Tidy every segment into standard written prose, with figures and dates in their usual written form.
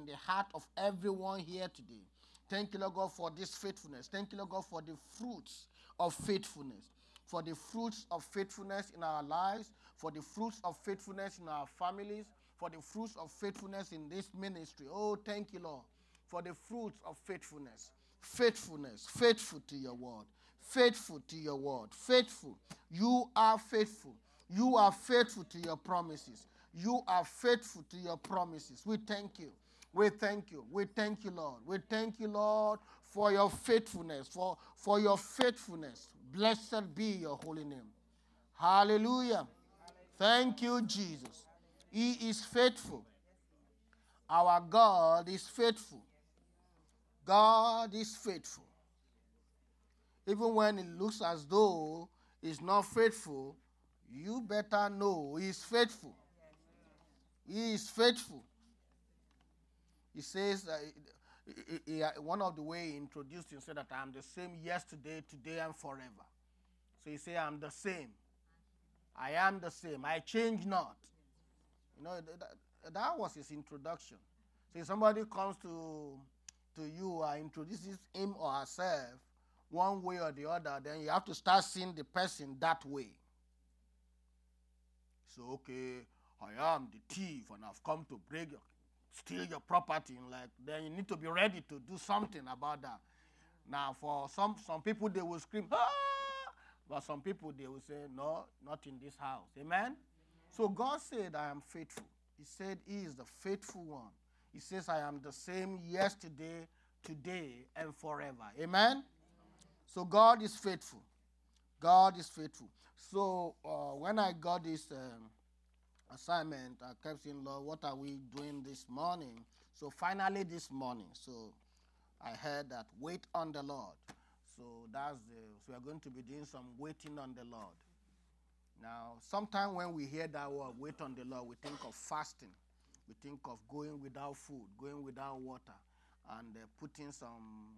in the heart of everyone here today. Thank you, Lord God, for this faithfulness. Thank you, Lord God, for the fruits of faithfulness. For the fruits of faithfulness in our lives, for the fruits of faithfulness in our families, for the fruits of faithfulness in this ministry. Oh, thank you, Lord, for the fruits of faithfulness. Faithfulness, faithful to your word, faithful to your word, faithful. You are faithful. You are faithful to your promises. You are faithful to your promises. We thank you. We thank you. We thank you, Lord. We thank you, Lord, for your faithfulness, for your faithfulness. Blessed be your holy name. Hallelujah. Thank you, Jesus. He is faithful. Our God is faithful. God is faithful. Even when it looks as though he's not faithful, you better know he is faithful. He is faithful. He says, one of the way he introduced himself, that I am the same yesterday, today, and forever. So he said, I'm the same. I am the same. I change not. You know, that was his introduction. So if somebody comes to you and introduces him or herself one way or the other, then you have to start seeing the person that way. So, okay, I am the thief and I've come to steal your property. Then you need to be ready to do something about that. Now, for some people, they will scream, ah! But some people, they will say, no, not in this house. Amen? So God said, I am faithful. He said he is the faithful one. He says, I am the same yesterday, today, and forever. Amen? So God is faithful. God is faithful. So when I got this assignment, I kept saying, Lord, what are we doing this morning? So finally this morning, so I heard that wait on the Lord. So so we are going to be doing some waiting on the Lord. Now, sometimes when we hear that word, wait on the Lord, we think of fasting. We think of going without food, going without water, and putting some,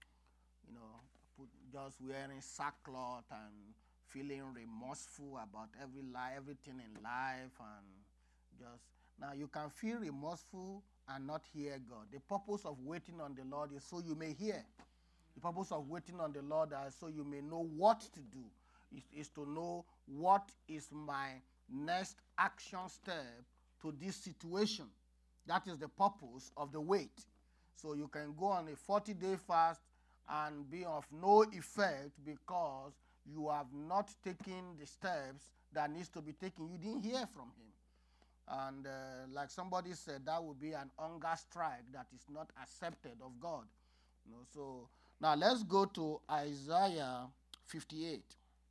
just wearing sackcloth and feeling remorseful about everything in life, and just now you can feel remorseful and not hear God. The purpose of waiting on the Lord is so you may hear. The purpose of waiting on the Lord is so you may know what to do. Is to know what is my next action step to this situation. That is the purpose of the wait. So you can go on a 40-day fast and be of no effect because you have not taken the steps that needs to be taken. You didn't hear from him. And like somebody said, that would be an hunger strike that is not accepted of God. So now let's go to Isaiah 58.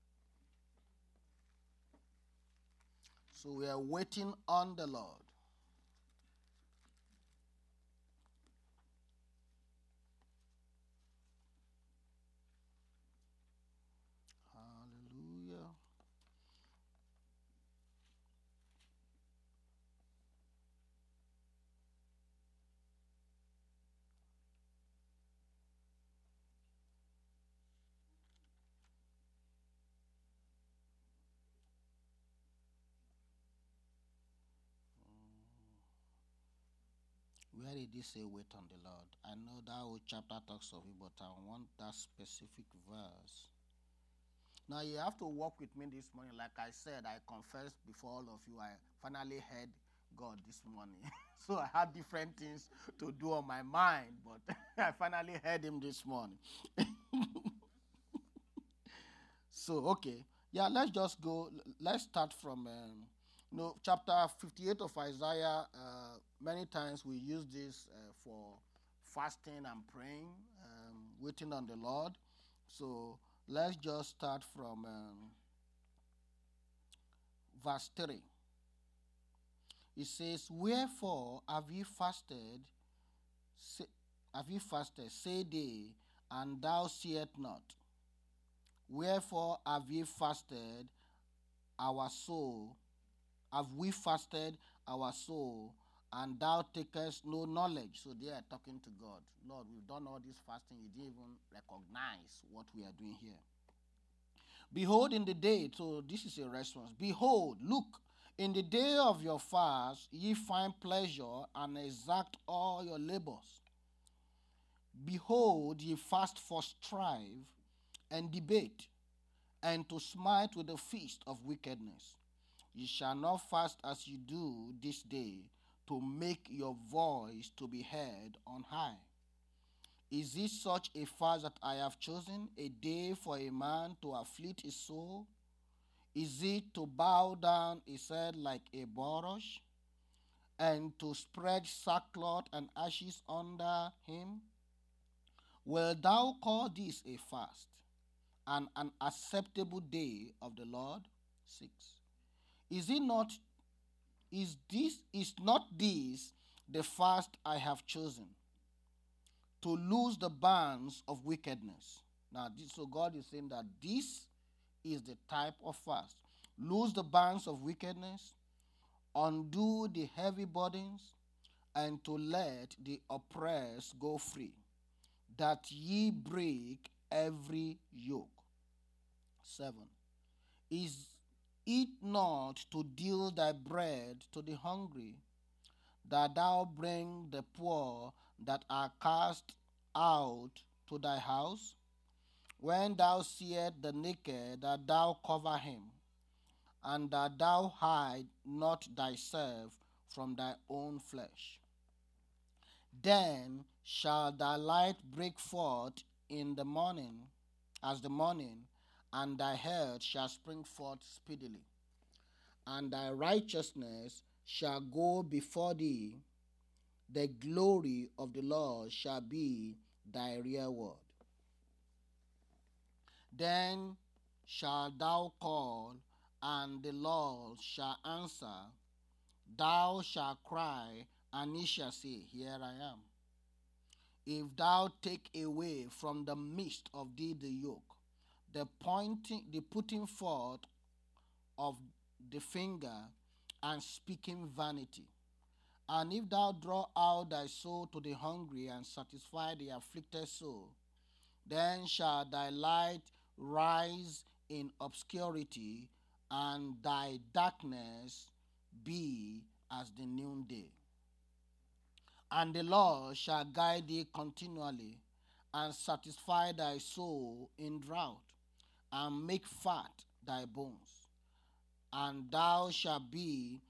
So we are waiting on the Lord. Hallelujah. Where did he say wait on the Lord? I know that whole chapter talks of it, but I want that specific verse. Now you have to walk with me this morning. Like I said, I confessed before all of you, I finally heard God this morning. So I had different things to do on my mind, but I finally heard him this morning. So, okay. Yeah, let's just go. Let's start from chapter 58 of Isaiah. Many times we use this for fasting and praying, waiting on the Lord. So let's just start from verse 3. It says, wherefore have ye fasted, say they, and thou seest not? Wherefore have ye fasted our soul? Have we fasted our soul, and thou takest no knowledge? So they are talking to God. Lord, we've done all this fasting. You didn't even recognize what we are doing here. Behold, in the day, so this is a response. Behold, look, In the day of your fast, ye find pleasure and exact all your labors. Behold, ye fast for strife and debate, and to smite with the feast of wickedness. Ye shall not fast as you do this day, to make your voice to be heard on high. Is this such a fast that I have chosen, a day for a man to afflict his soul? Is it to bow down his head like a bulrush, and to spread sackcloth and ashes under him? Wilt thou call this a fast, and an acceptable day of the Lord? 6. Is not this the fast I have chosen, to loose the bands of wickedness? Now, so God is saying that this is the type of fast. Loose the bands of wickedness, undo the heavy burdens, and to let the oppressed go free, that ye break every yoke. 7. Is it not to deal thy bread to the hungry, that thou bring the poor that are cast out to thy house? When thou seest the naked, that thou cover him, and that thou hide not thyself from thy own flesh. Then shall thy light break forth in the morning, as the morning, and thy health shall spring forth speedily. And thy righteousness shall go before thee, the glory of the Lord shall be thy reward. Then shalt thou call, and the Lord shall answer. Thou shalt cry, and he shall say, Here I am. If thou take away from the midst of thee the yoke, the putting forth of the finger, and speaking vanity, and if thou draw out thy soul to the hungry, and satisfy the afflicted soul, then shall thy light rise in obscurity, and thy darkness be as the noonday. And the Lord shall guide thee continually, and satisfy thy soul in drought, and make fat thy bones. And thou shalt be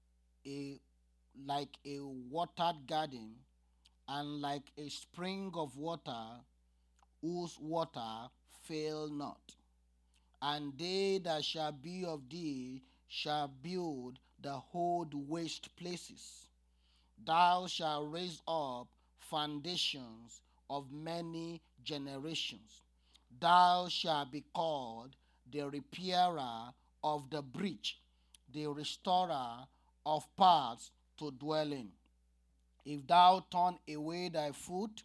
like a watered garden, and like a spring of water, whose water fail not. And they that shall be of thee shall build the whole waste places. Thou shalt raise up foundations of many generations. Thou shalt be called the repairer of the breach, the restorer of paths to dwell in. If thou turn away thy foot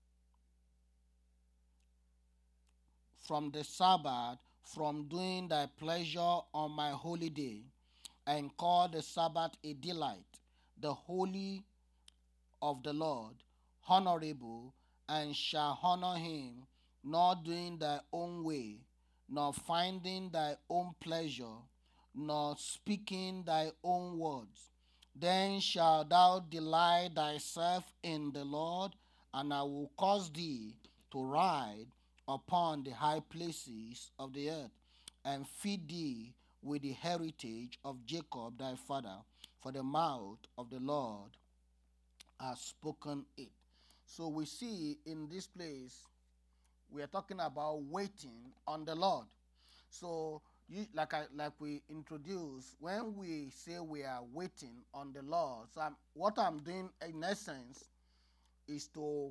from the Sabbath, from doing thy pleasure on my holy day, and call the Sabbath a delight, the holy of the Lord, honorable, and shall honor him, not doing thy own way, nor finding thy own pleasure, nor speaking thy own words, then shalt thou delight thyself in the Lord, and I will cause thee to ride upon the high places of the earth, and feed thee with the heritage of Jacob thy father, for the mouth of the Lord has spoken it. So we see in this place, we are talking about waiting on the Lord. So like we introduced, when we say we are waiting on the Lord, so what I'm doing in essence is to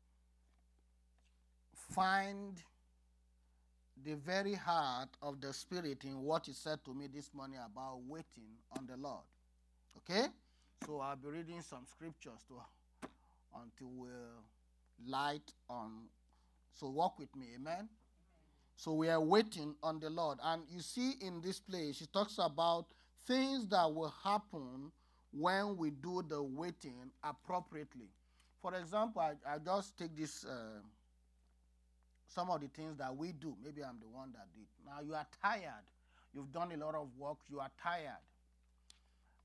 find the very heart of the Spirit in what He said to me this morning about waiting on the Lord. Okay? So I'll be reading some scriptures until we'll light on. So walk with me, amen? So we are waiting on the Lord. And you see in this place, He talks about things that will happen when we do the waiting appropriately. For example, I just take this, some of the things that we do. Maybe I'm the one that did. Now you are tired. You've done a lot of work. You are tired.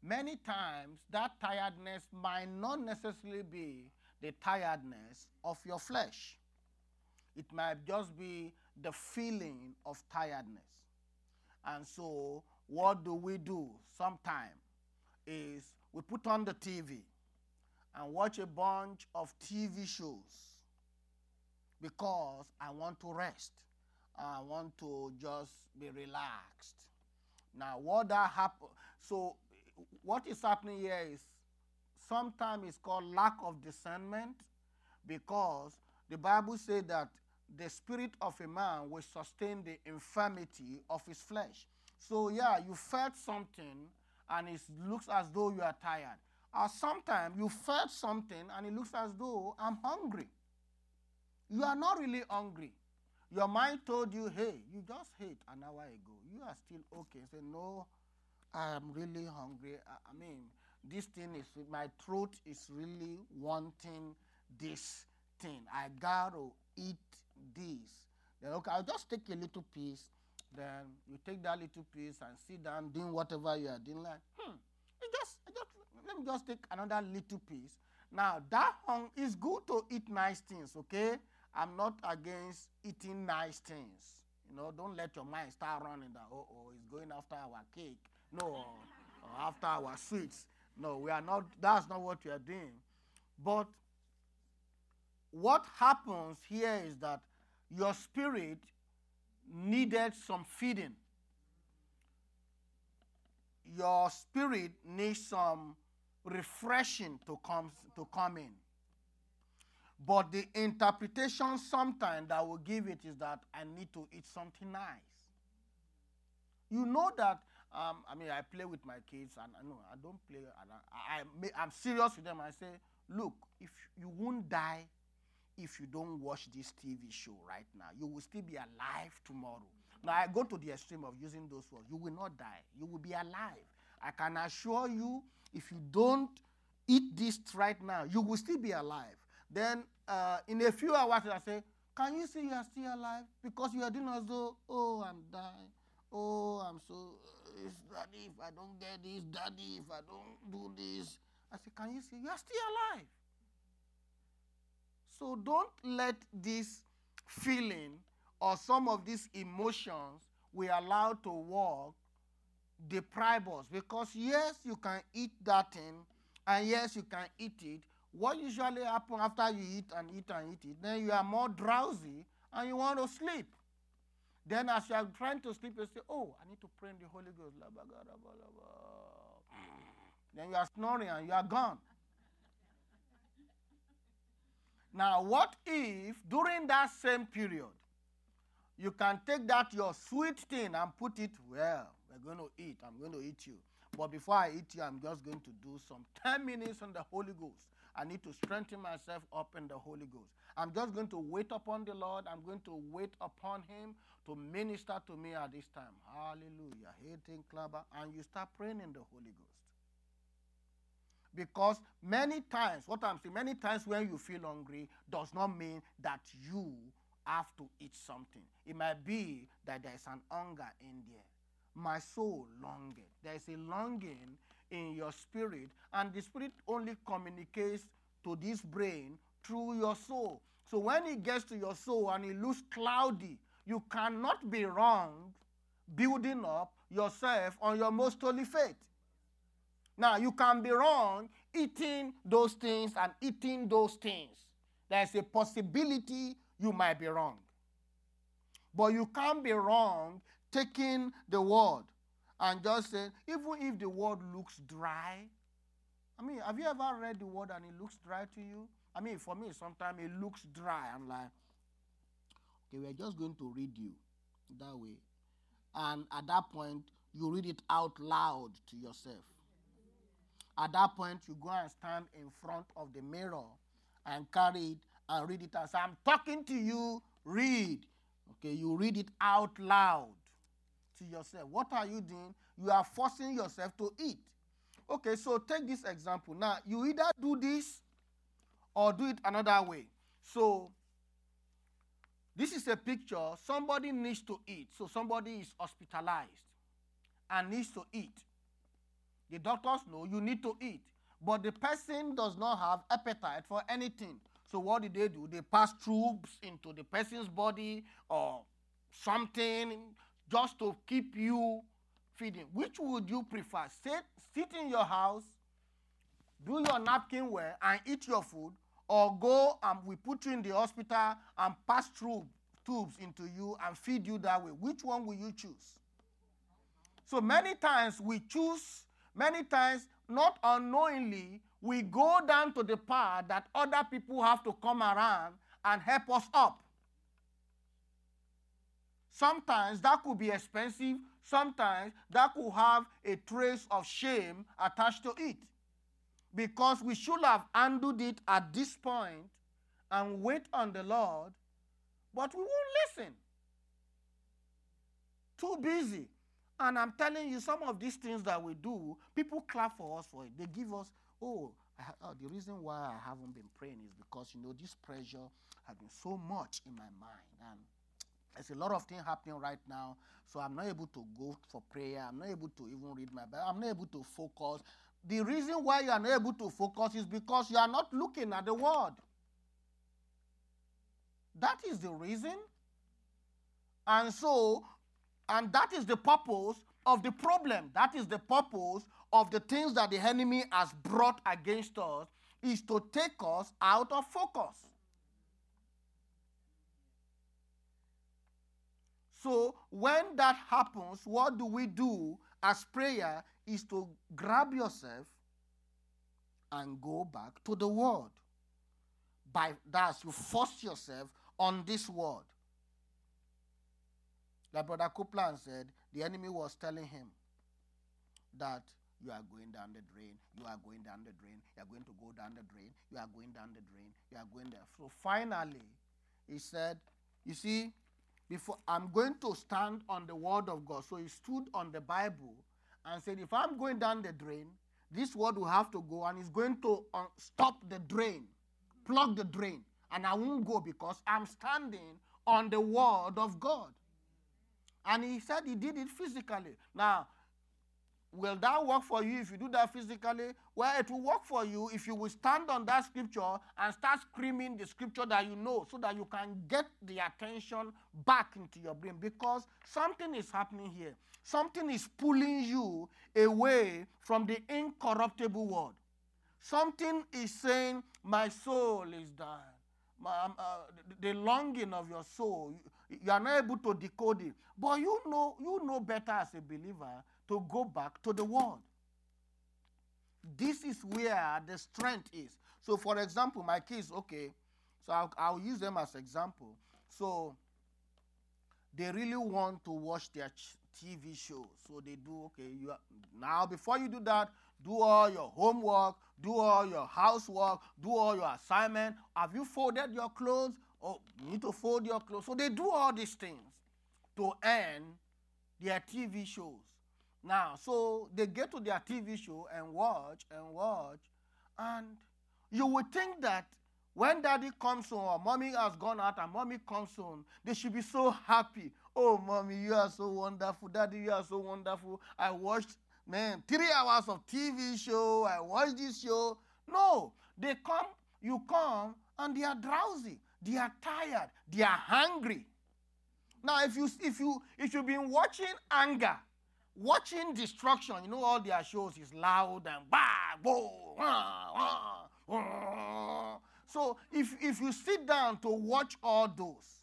many times that tiredness might not necessarily be the tiredness of your flesh. It might just be the feeling of tiredness. And so what do sometimes is we put on the TV and watch a bunch of TV shows because I want to rest. I want to just be relaxed. Now, what that happen? So, what is happening here is sometimes it's called lack of discernment, because the Bible says that the spirit of a man will sustain the infirmity of his flesh. So, yeah, you felt something and it looks as though you are tired. Or sometimes you felt something and it looks as though I'm hungry. You are not really hungry. Your mind told you, hey, you just ate an hour ago. You are still okay. Say, no, I am really hungry. I mean, this thing is, my throat is really wanting this thing. I got to eat this. Then, okay, I'll just take a little piece. Then you take that little piece and sit down doing whatever you are doing. Like, let me just take another little piece. Now, that is good to eat nice things, okay? I'm not against eating nice things. You know, don't let your mind start running that, it's going after our cake. No, or after our sweets. No, we are not, that's not what we are doing. But what happens here is that your spirit needed some feeding. Your spirit needs some refreshing to come in. But the interpretation sometimes that will give it is that I need to eat something nice. You know that, I play with my kids, and I don't play, and I'm serious with them. I say, look, if you won't die if you don't watch this TV show right now, you will still be alive tomorrow. Now, I go to the extreme of using those words. You will not die. You will be alive. I can assure you, if you don't eat this right now, you will still be alive. Then, in a few hours, I say, can you see you are still alive? Because you are doing as though, I'm dying. I'm so, it's daddy if I don't get this, daddy if I don't do this. I say, can you see you are still alive? So don't let this feeling or some of these emotions we allow to walk deprive us. Because yes, you can eat that thing, and yes, you can eat it. What usually happens after you eat and eat and eat it, then you are more drowsy and you want to sleep. Then as you are trying to sleep, you say, I need to pray in the Holy Ghost. Then you are snoring and you are gone. Now, what if during that same period, you can take that your sweet thing and put it, we're going to eat. I'm going to eat you. But before I eat you, I'm just going to do some 10 minutes on the Holy Ghost. I need to strengthen myself up in the Holy Ghost. I'm just going to wait upon the Lord. I'm going to wait upon him to minister to me at this time. Hallelujah. And you start praying in the Holy Ghost. Because many times when you feel hungry does not mean that you have to eat something. It might be that there is an hunger in there. My soul longeth. There is a longing in your spirit, and the spirit only communicates to this brain through your soul. So when it gets to your soul and it looks cloudy, you cannot be wrong building up yourself on your most holy faith. Now, you can be wrong eating those things and eating those things. There's a possibility you might be wrong. But you can't be wrong taking the word and just saying, even if the word looks dry. Have you ever read the word and it looks dry to you? For me, sometimes it looks dry. I'm like, okay, we're just going to read you that way. And at that point, you read it out loud to yourself. At that point, you go and stand in front of the mirror and carry it and read it as I'm talking to you, read. Okay, you read it out loud to yourself. What are you doing? You are forcing yourself to eat. Okay, so take this example. Now, you either do this or do it another way. So, this is a picture. Somebody needs to eat. So, somebody is hospitalized and needs to eat. The doctors know you need to eat. But the person does not have appetite for anything. So what do? They pass tubes into the person's body or something just to keep you feeding. Which would you prefer? Sit in your house, do your napkin well, and eat your food, or go and we put you in the hospital and pass through tubes into you and feed you that way? Which one will you choose? So many times we choose, many times not unknowingly, we go down to the part that other people have to come around and help us up. Sometimes that could be expensive. Sometimes that could have a trace of shame attached to it. Because we should have handled it at this point and wait on the Lord, but we won't listen. Too busy. And I'm telling you, some of these things that we do, people clap for us for it. They give us, the reason why I haven't been praying is because, this pressure has been so much in my mind. And there's a lot of things happening right now, so I'm not able to go for prayer. I'm not able to even read my Bible. I'm not able to focus. The reason why you are not able to focus is because you are not looking at the word. That is the reason. And that is the purpose of the problem. That is the purpose of the things that the enemy has brought against us, is to take us out of focus. So when that happens, what do we do as prayer is to grab yourself and go back to the word. By that, you force yourself on this word. Like Brother Copeland said, the enemy was telling him that you are going down the drain, you are going down the drain, you are going to go down the drain, you are going down the drain, you are going there. So finally, he said, you see, before I'm going to stand on the word of God. So he stood on the Bible and said, if I'm going down the drain, this word will have to go, and it's going to stop the drain, plug the drain, and I won't go because I'm standing on the word of God. And he said he did it physically. Now, will that work for you if you do that physically? Well, it will work for you if you will stand on that scripture and start screaming the scripture that you know, so that you can get the attention back into your brain, because something is happening here. Something is pulling you away from the incorruptible word. Something is saying, my soul is dying. The longing of your soul, you are not able to decode it. But you know better as a believer to go back to the word. This is where the strength is. So, for example, my kids, okay, so I'll use them as example. So, they really want to watch their TV shows. So they do, okay, now before you do that, do all your homework, do all your housework, do all your assignment. Have you folded your clothes? Oh, you need to fold your clothes. So they do all these things to end their TV shows. Now, so they get to their TV show and watch, and you would think that when daddy comes home or mommy has gone out and mommy comes home, they should be so happy. Oh, mommy, you are so wonderful. Daddy, you are so wonderful. I watched, 3 hours of TV show. I watched this show. No, you come, and they are drowsy. They are tired. They are hungry. Now, if you've been watching anger, watching destruction, all their shows is loud and So if you sit down to watch all those,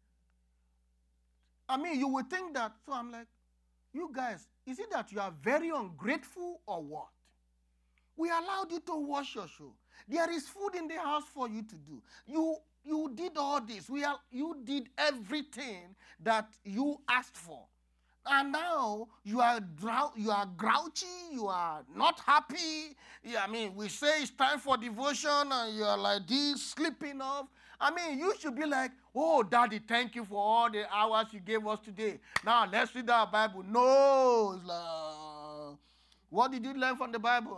you would think that. So I'm like, you guys, is it that you are very ungrateful or what? We allowed you to watch your show. There is food in the house for you to do. You did all this. You did everything that you asked for. And now you are grouchy, you are not happy. We say it's time for devotion and you are like this, sleeping off. You should be like, oh, Daddy, thank you for all the hours you gave us today. Now let's read our Bible. No, it's like, what did you learn from the Bible?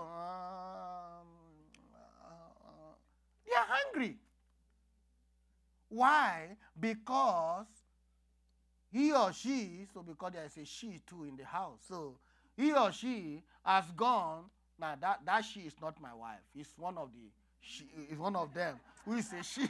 They are hungry. Why? Because he or she, so because there is a she too in the house, so he or she has gone. Now that she is not my wife. It's one of the she is one of them. Who is a she?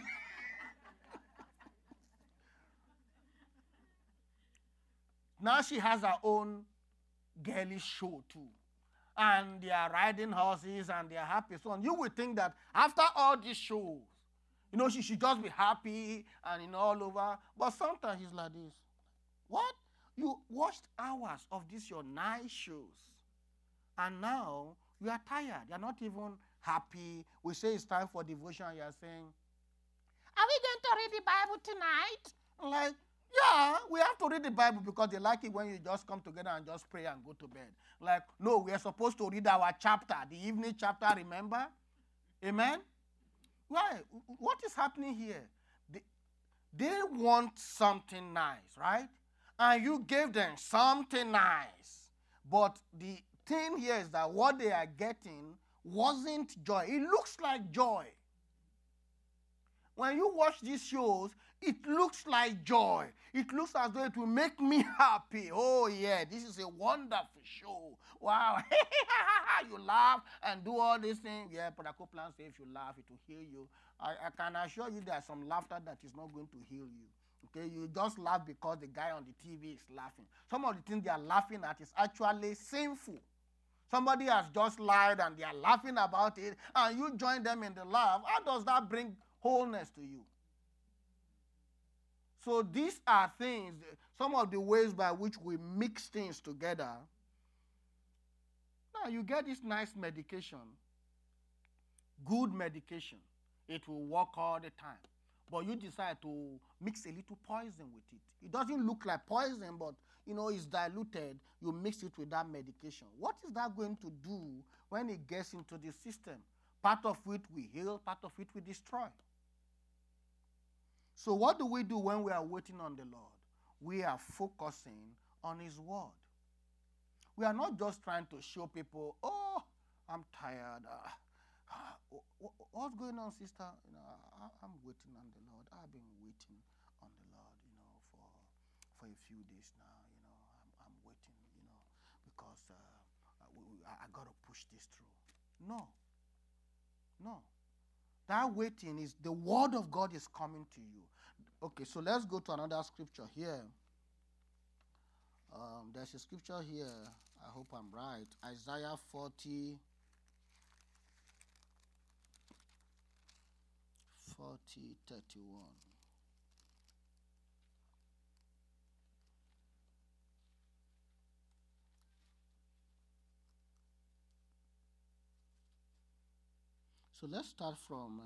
Now she has her own girlish show too. And they are riding horses and they are happy. So on. You would think that after all these shows, she should just be happy and all over. But sometimes he's like this. What? You watched hours of this your nice shows. And now you are tired. You are not even happy. We say it's time for devotion. You are saying, are we going to read the Bible tonight? Like, yeah, we have to read the Bible because they like it when you just come together and just pray and go to bed. Like, no, we are supposed to read our chapter, the evening chapter, remember? Amen? Why? What is happening here? They want something nice, right? And you gave them something nice. But the thing here is that what they are getting wasn't joy. It looks like joy. When you watch these shows, it looks like joy. It looks as though it will make me happy. Oh, yeah, this is a wonderful show. Wow. You laugh and do all these things. Yeah, Brother Copeland says if you laugh, it will heal you. I can assure you there's some laughter that is not going to heal you. Okay, you just laugh because the guy on the TV is laughing. Some of the things they are laughing at is actually sinful. Somebody has just lied and they are laughing about it, and you join them in the laugh. How does that bring wholeness to you? So these are things, some of the ways by which we mix things together. Now you get this nice medication, good medication. It will work all the time. But you decide to mix a little poison with it. It doesn't look like poison, but it's diluted. You mix it with that medication. What is that going to do when it gets into the system? Part of it we heal, part of it we destroy. So what do we do when we are waiting on the Lord? We are focusing on His word. We are not just trying to show people, oh, I'm tired. What's going on, sister? I'm waiting on the Lord. I've been waiting on the Lord, for a few days now. I'm waiting, because I got to push this through. No. That waiting is the word of God is coming to you. Okay, so let's go to another scripture here. There's a scripture here. I hope I'm right. Isaiah 40. 31. So let's start from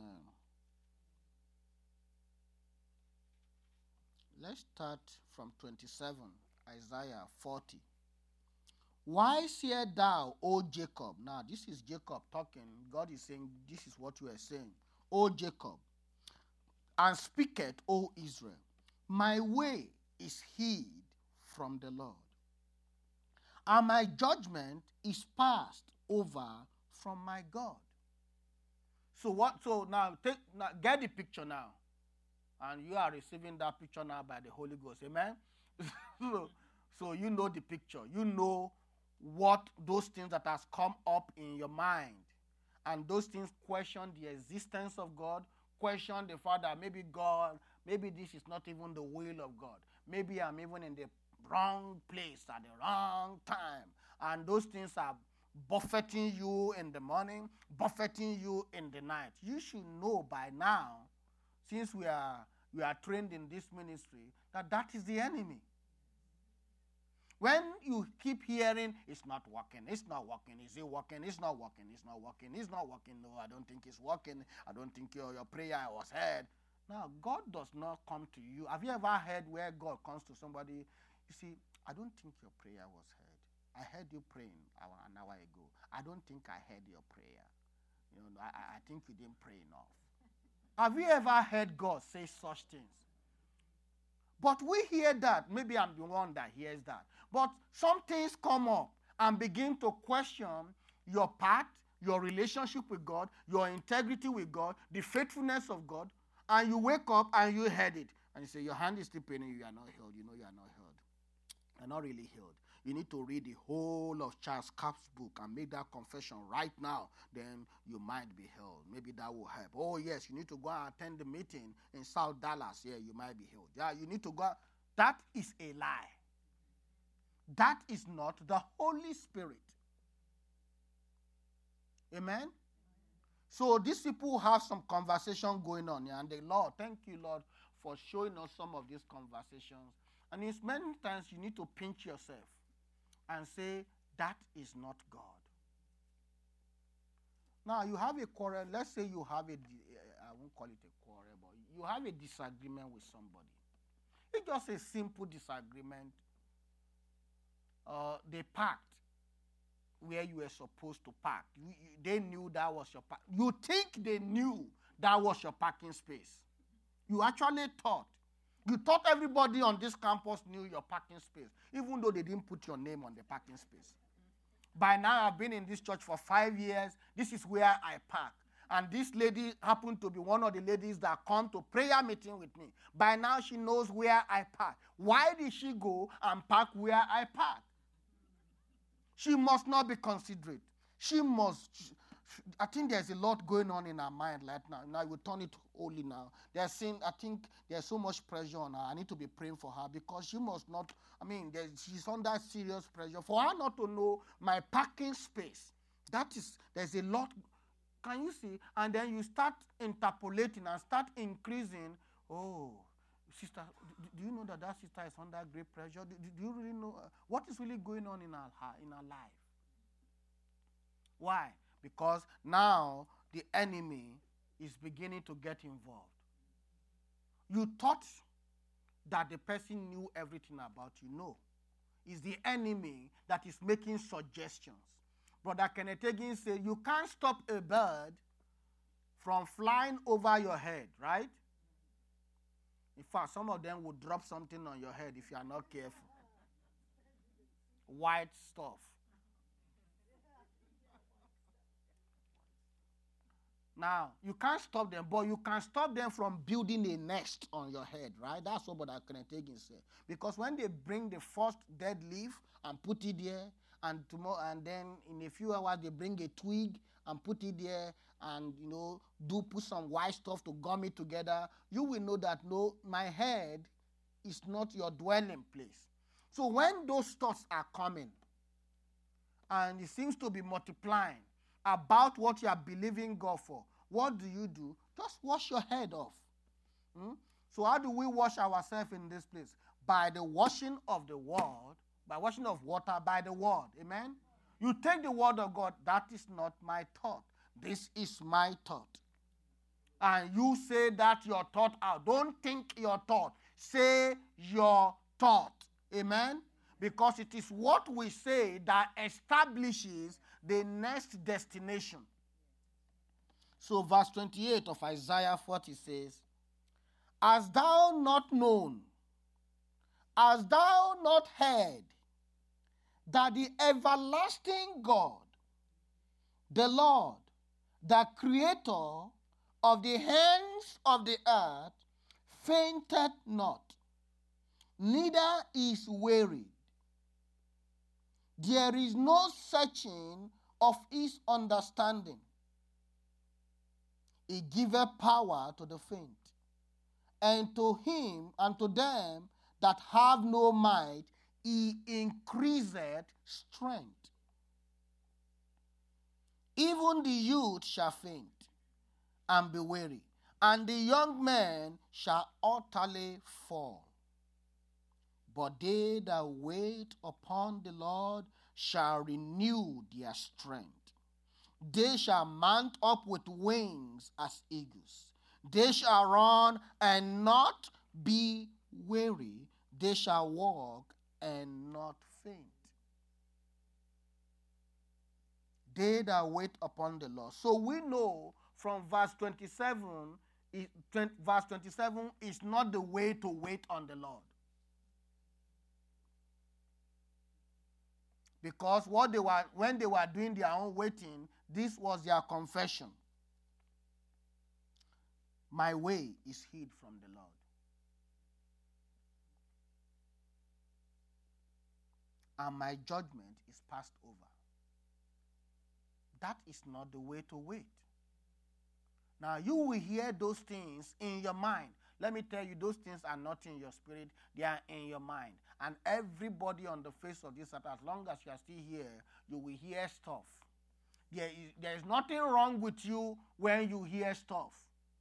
27, Isaiah 40. Why sayest thou, O Jacob? Now this is Jacob talking. God is saying, this is what you are saying. O Jacob, and speaketh, O Israel, my way is hid from the Lord, and my judgment is passed over from my God. So now get the picture now. And you are receiving that picture now by the Holy Ghost. Amen? So you know the picture. You know what those things that has come up in your mind. And those things question the existence of God, question the fact that maybe this is not even the will of God. Maybe I'm even in the wrong place at the wrong time. And those things are buffeting you in the morning, buffeting you in the night. You should know by now, since we are trained in this ministry, that is the enemy. When you keep hearing, it's not working, is it working, it's not working, no, I don't think it's working, I don't think your prayer was heard. Now, God does not come to you. Have you ever heard where God comes to somebody? You see, I don't think your prayer was heard. I heard you praying an hour ago. I don't think I heard your prayer. I think you didn't pray enough. Have you ever heard God say such things? But we hear that. Maybe I'm the one that hears that. But some things come up and begin to question your path, your relationship with God, your integrity with God, the faithfulness of God, and you wake up and you heard it. And you say, your hand is still paining you, you are not healed. You are not healed. You're not really healed. You need to read the whole of Charles Capp's book and make that confession right now. Then you might be healed. Maybe that will help. Oh, yes, you need to go and attend the meeting in South Dallas. Yeah, you might be healed. Yeah, you need to go. That is a lie. That is not the Holy Spirit. Amen? So these people have some conversation going on here, and the Lord, thank you, Lord, for showing us some of these conversations. And it's many times you need to pinch yourself and say, that is not God. Now, you have a quarrel. Let's say you have I won't call it a quarrel, but you have a disagreement with somebody. It's just a simple disagreement. They parked where you were supposed to park. They knew that was your park. You think they knew that was your parking space. You actually thought. You thought everybody on this campus knew your parking space, even though they didn't put your name on the parking space. By now, I've been in this church for 5 years. This is where I park. And this lady happened to be one of the ladies that come to prayer meeting with me. By now, she knows where I park. Why did she go and park where I park? She must not be considerate. She must. I think there's a lot going on in her mind right now. Now we turn it holy now. I think there's so much pressure on her. I need to be praying for her because she must not. She's under serious pressure for her not to know my parking space. There's a lot. Can you see? And then you start interpolating and start increasing. Oh, sister, do you know that sister is under great pressure? Do you really know what is really going on in her life? Why? Because now the enemy is beginning to get involved. You thought that the person knew everything about you. No. It's the enemy that is making suggestions. Brother Kenneth Hagin said, you can't stop a bird from flying over your head, right? In fact, some of them will drop something on your head if you are not careful. White stuff. Now, you can't stop them, but you can stop them from building a nest on your head, right? That's what Brother Kenneth Hagin said. Because when they bring the first dead leaf and put it there, and then in a few hours they bring a twig and put it there, and put some white stuff to gum it together, you will know that no, my head is not your dwelling place. So when those thoughts are coming, and it seems to be multiplying about what you are believing God for, what do? Just wash your head off. So how do we wash ourselves in this place? By the washing of the word, by washing of water, by the word. Amen? You take the word of God, that is not my thought. This is my thought. And you say that your thought out. Don't think your thought. Say your thought. Amen? Because it is what we say that establishes the next destination. So verse 28 of Isaiah 40 says, Hast thou not known, hast thou not heard, that the everlasting God, the Lord, the creator of the hands of the earth, fainted not, neither is wearied. There is no searching of his understanding. He giveth power to the faint, and to him and to them that have no might, he increaseth strength. Even the youth shall faint and be weary, and the young men shall utterly fall. But they that wait upon the Lord shall renew their strength. They shall mount up with wings as eagles. They shall run and not be weary. They shall walk and not faint. They that wait upon the Lord. So we know from verse 27, verse 27 is not the way to wait on the Lord. Because when they were doing their own waiting, this was their confession. My way is hid from the Lord. and my judgment is passed over. That is not the way to wait. Now, you will hear those things in your mind. Let me tell you, those things are not in your spirit, they are in your mind. And everybody on the face of this earth, as long as you are still here, you will hear stuff. There is nothing wrong with you when you hear stuff.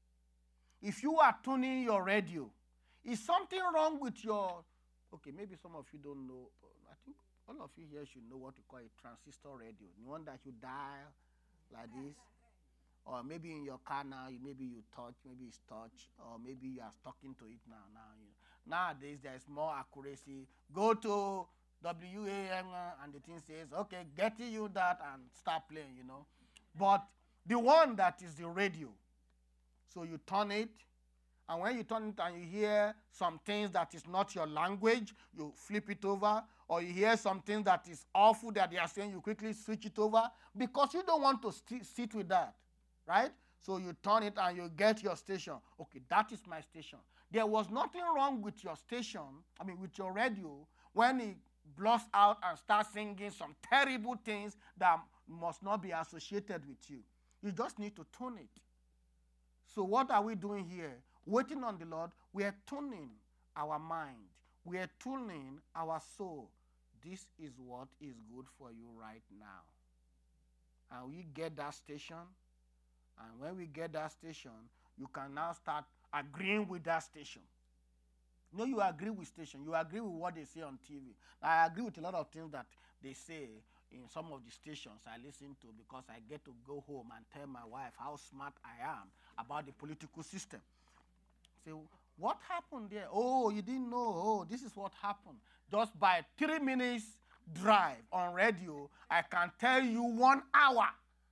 If you are tuning your radio, is something wrong with your... Okay, maybe some of you don't know. I think all of you here should know what we call a transistor radio. The one that you dial like this. Or maybe in your car now, maybe you touch, maybe it's touch, or maybe you are talking to it now. Nowadays, there's more accuracy. Go to WAM and the thing says, okay, getting you that and start playing, But the one that is the radio, so you turn it, and when you turn it and you hear some things that is not your language, you flip it over, or you hear something that is awful that they are saying, you quickly switch it over, because you don't want to sit with that. Right? So you turn it and you get your station. Okay, that is my station. There was nothing wrong with your station, with your radio, when it blows out and starts singing some terrible things that must not be associated with you. You just need to tune it. So what are we doing here? Waiting on the Lord, we are tuning our mind. We are tuning our soul. This is what is good for you right now. And we get that station. And when we get that station, you can now start agreeing with that station. You agree with station. You agree with what they say on TV. I agree with a lot of things that they say in some of the stations I listen to, because I get to go home and tell my wife how smart I am about the political system. Say, what happened there? Oh, you didn't know. Oh, this is what happened. Just by 3 minutes drive on radio, I can tell you 1 hour.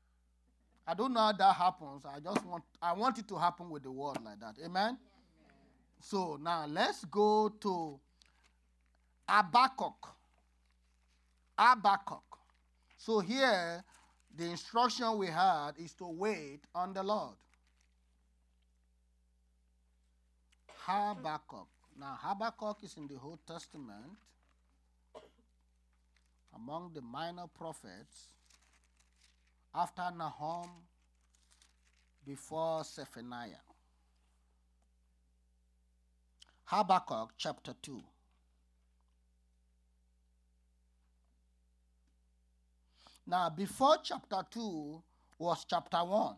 I don't know how that happens. I want it to happen with the world like that. Amen? So now let's go to Habakkuk. Habakkuk. So here, the instruction we had is to wait on the Lord. Habakkuk. Now, Habakkuk is in the Old Testament, among the minor prophets, after Nahum, before Zephaniah. Habakkuk chapter 2. Now, before chapter 2 was chapter 1.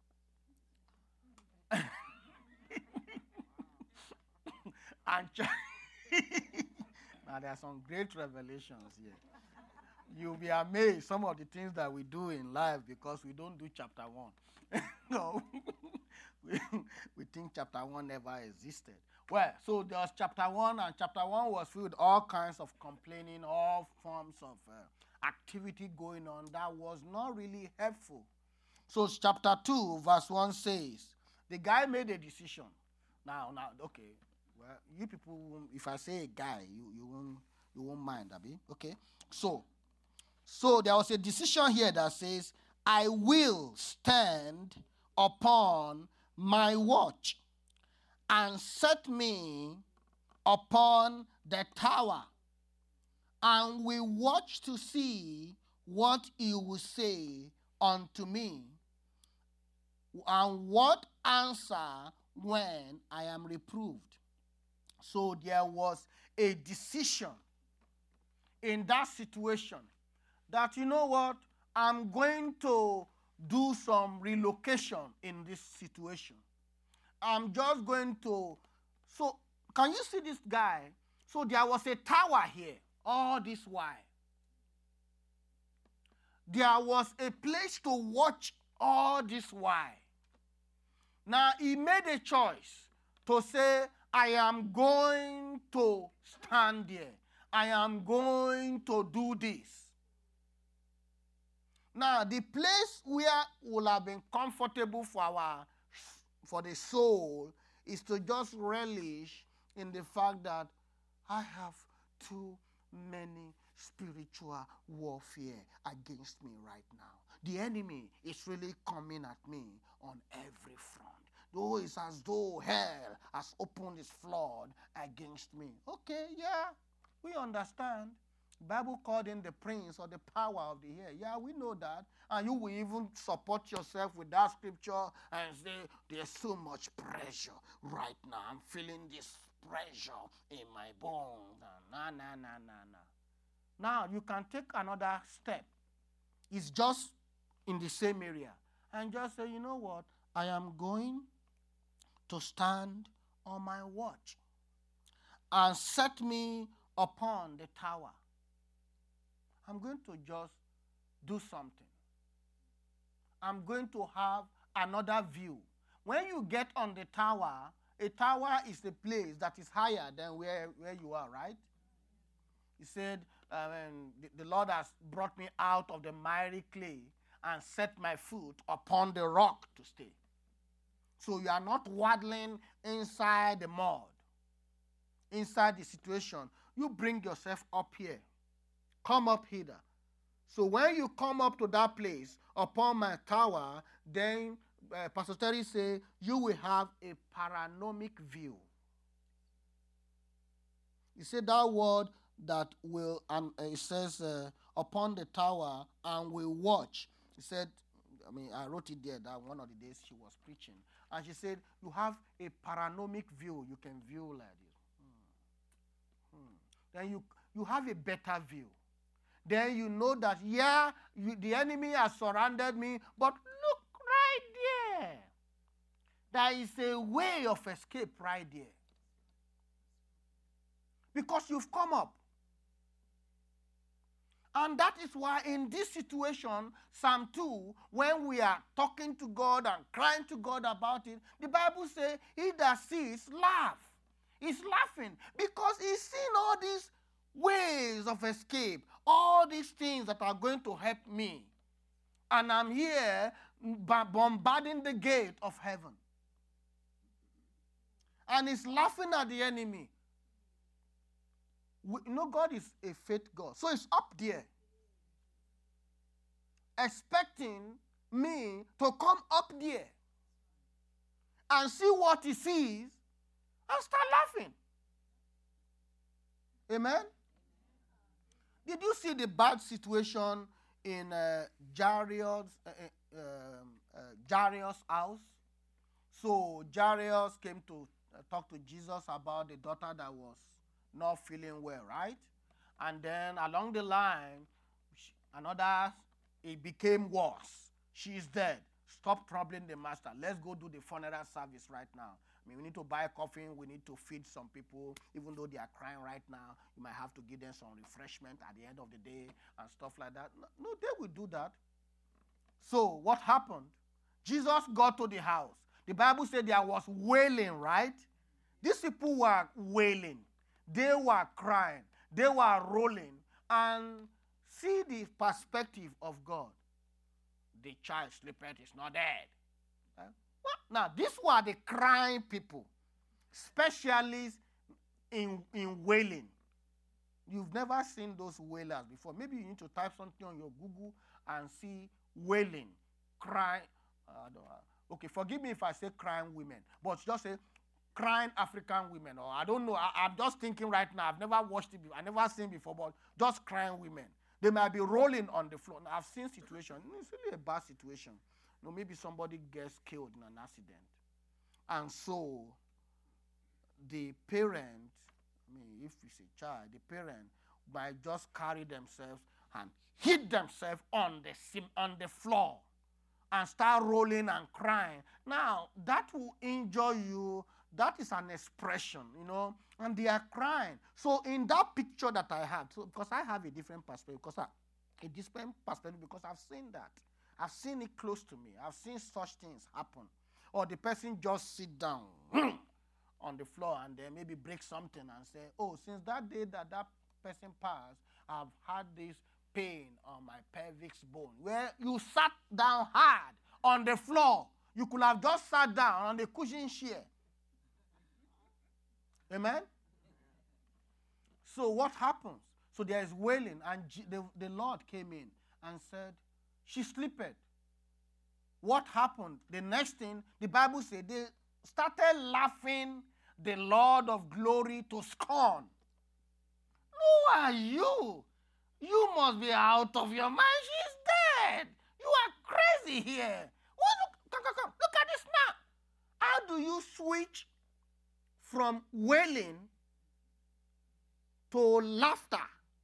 And now, there are some great revelations here. You'll be amazed some of the things that we do in life because we don't do chapter 1. No, we think chapter 1 never existed. Well, so there was chapter 1, and chapter 1 was filled with all kinds of complaining, all forms of activity going on that was not really helpful. So chapter 2, verse 1 says, the guy made a decision. Now, okay, well, you people, if I say a guy, you won't mind, Abi. Okay, so there was a decision here that says, I will stand upon my watch and set me upon the tower, and will watch to see what he will say unto me, and what answer when I am reproved. So there was a decision in that situation that, you know what, I'm going to do some relocation in this situation. I'm just going to... So, can you see this guy? So there was a tower here all this while. There was a place to watch all this while. Now, he made a choice to say, I am going to stand there. I am going to do this. Now, the place where will have been comfortable for the soul is to just relish in the fact that I have too many spiritual warfare against me right now. The enemy is really coming at me on every front. Though it's as though hell has opened its flood against me. Okay, yeah, we understand. The Bible called him the prince or the power of the air. Yeah, we know that. And you will even support yourself with that scripture and say, there's so much pressure right now. I'm feeling this pressure in my bones. Nah. Now, you can take another step. It's just in the same area. And just say, you know what? I am going to stand on my watch and set me upon the tower. I'm going to just do something. I'm going to have another view. When you get on the tower, a tower is a place that is higher than where you are, right? He said, the Lord has brought me out of the miry clay and set my foot upon the rock to stay. So you are not waddling inside the mud, inside the situation. You bring yourself up here. Come up hither. So when you come up to that place upon my tower, then Pastor Terry say you will have a panoramic view. He said that word that will, it says upon the tower and will watch. He said, I wrote it there that one of the days she was preaching. And she said, you have a panoramic view. You can view like this. Then you have a better view. Then you know that, the enemy has surrounded me, but look right there. There is a way of escape right there. Because you've come up. And that is why in this situation, Psalm 2, when we are talking to God and crying to God about it, the Bible says, he that sees, laugh. He's laughing because he's seen all these ways of escape, all these things that are going to help me. And I'm here bombarding the gate of heaven. And he's laughing at the enemy. God is a faith God. So it's up there, expecting me to come up there and see what he sees and start laughing. Amen? Did you see the bad situation in Jairus' house? So Jairus came to talk to Jesus about the daughter that was not feeling well, right? And then along the line, it became worse. She is dead. Stop troubling the master. Let's go do the funeral service right now. We need to buy a coffin. We need to feed some people. Even though they are crying right now, you might have to give them some refreshment at the end of the day and stuff like that. No, they will do that. So what happened? Jesus got to the house. The Bible said there was wailing, right? These people were wailing. They were crying. They were rolling. And see the perspective of God. The child sleepeth is not dead. What? Now, these were the crying people, specialists in wailing. You've never seen those wailers before. Maybe you need to type something on your Google and see wailing, crying. Okay, forgive me if I say crying women, but just say crying African women, or I don't know. I'm just thinking right now. I've never watched it before. I've never seen before, but just crying women. They might be rolling on the floor. Now, I've seen situations. It's really a bad situation. Maybe somebody gets killed in an accident. And so, the parent, if it's a child, the parent might just carry themselves and hit themselves on the floor and start rolling and crying. Now, that will injure you. That is an expression, and they are crying. So in that picture that I had, because I have a different perspective, because I've seen that. I've seen it close to me. I've seen such things happen. Or the person just sit down on the floor and then maybe break something and say, oh, since that day that person passed, I've had this pain on my pelvic bone. Where you sat down hard on the floor. You could have just sat down on the cushion chair. Amen? So what happens? So there is wailing, and the Lord came in and said, she sleepeth. What happened? The next thing, the Bible said, they started laughing the Lord of glory to scorn. Who are you You must be out of your mind. She's dead. You are crazy here. Come. Look at this man. How do you switch from wailing to laughter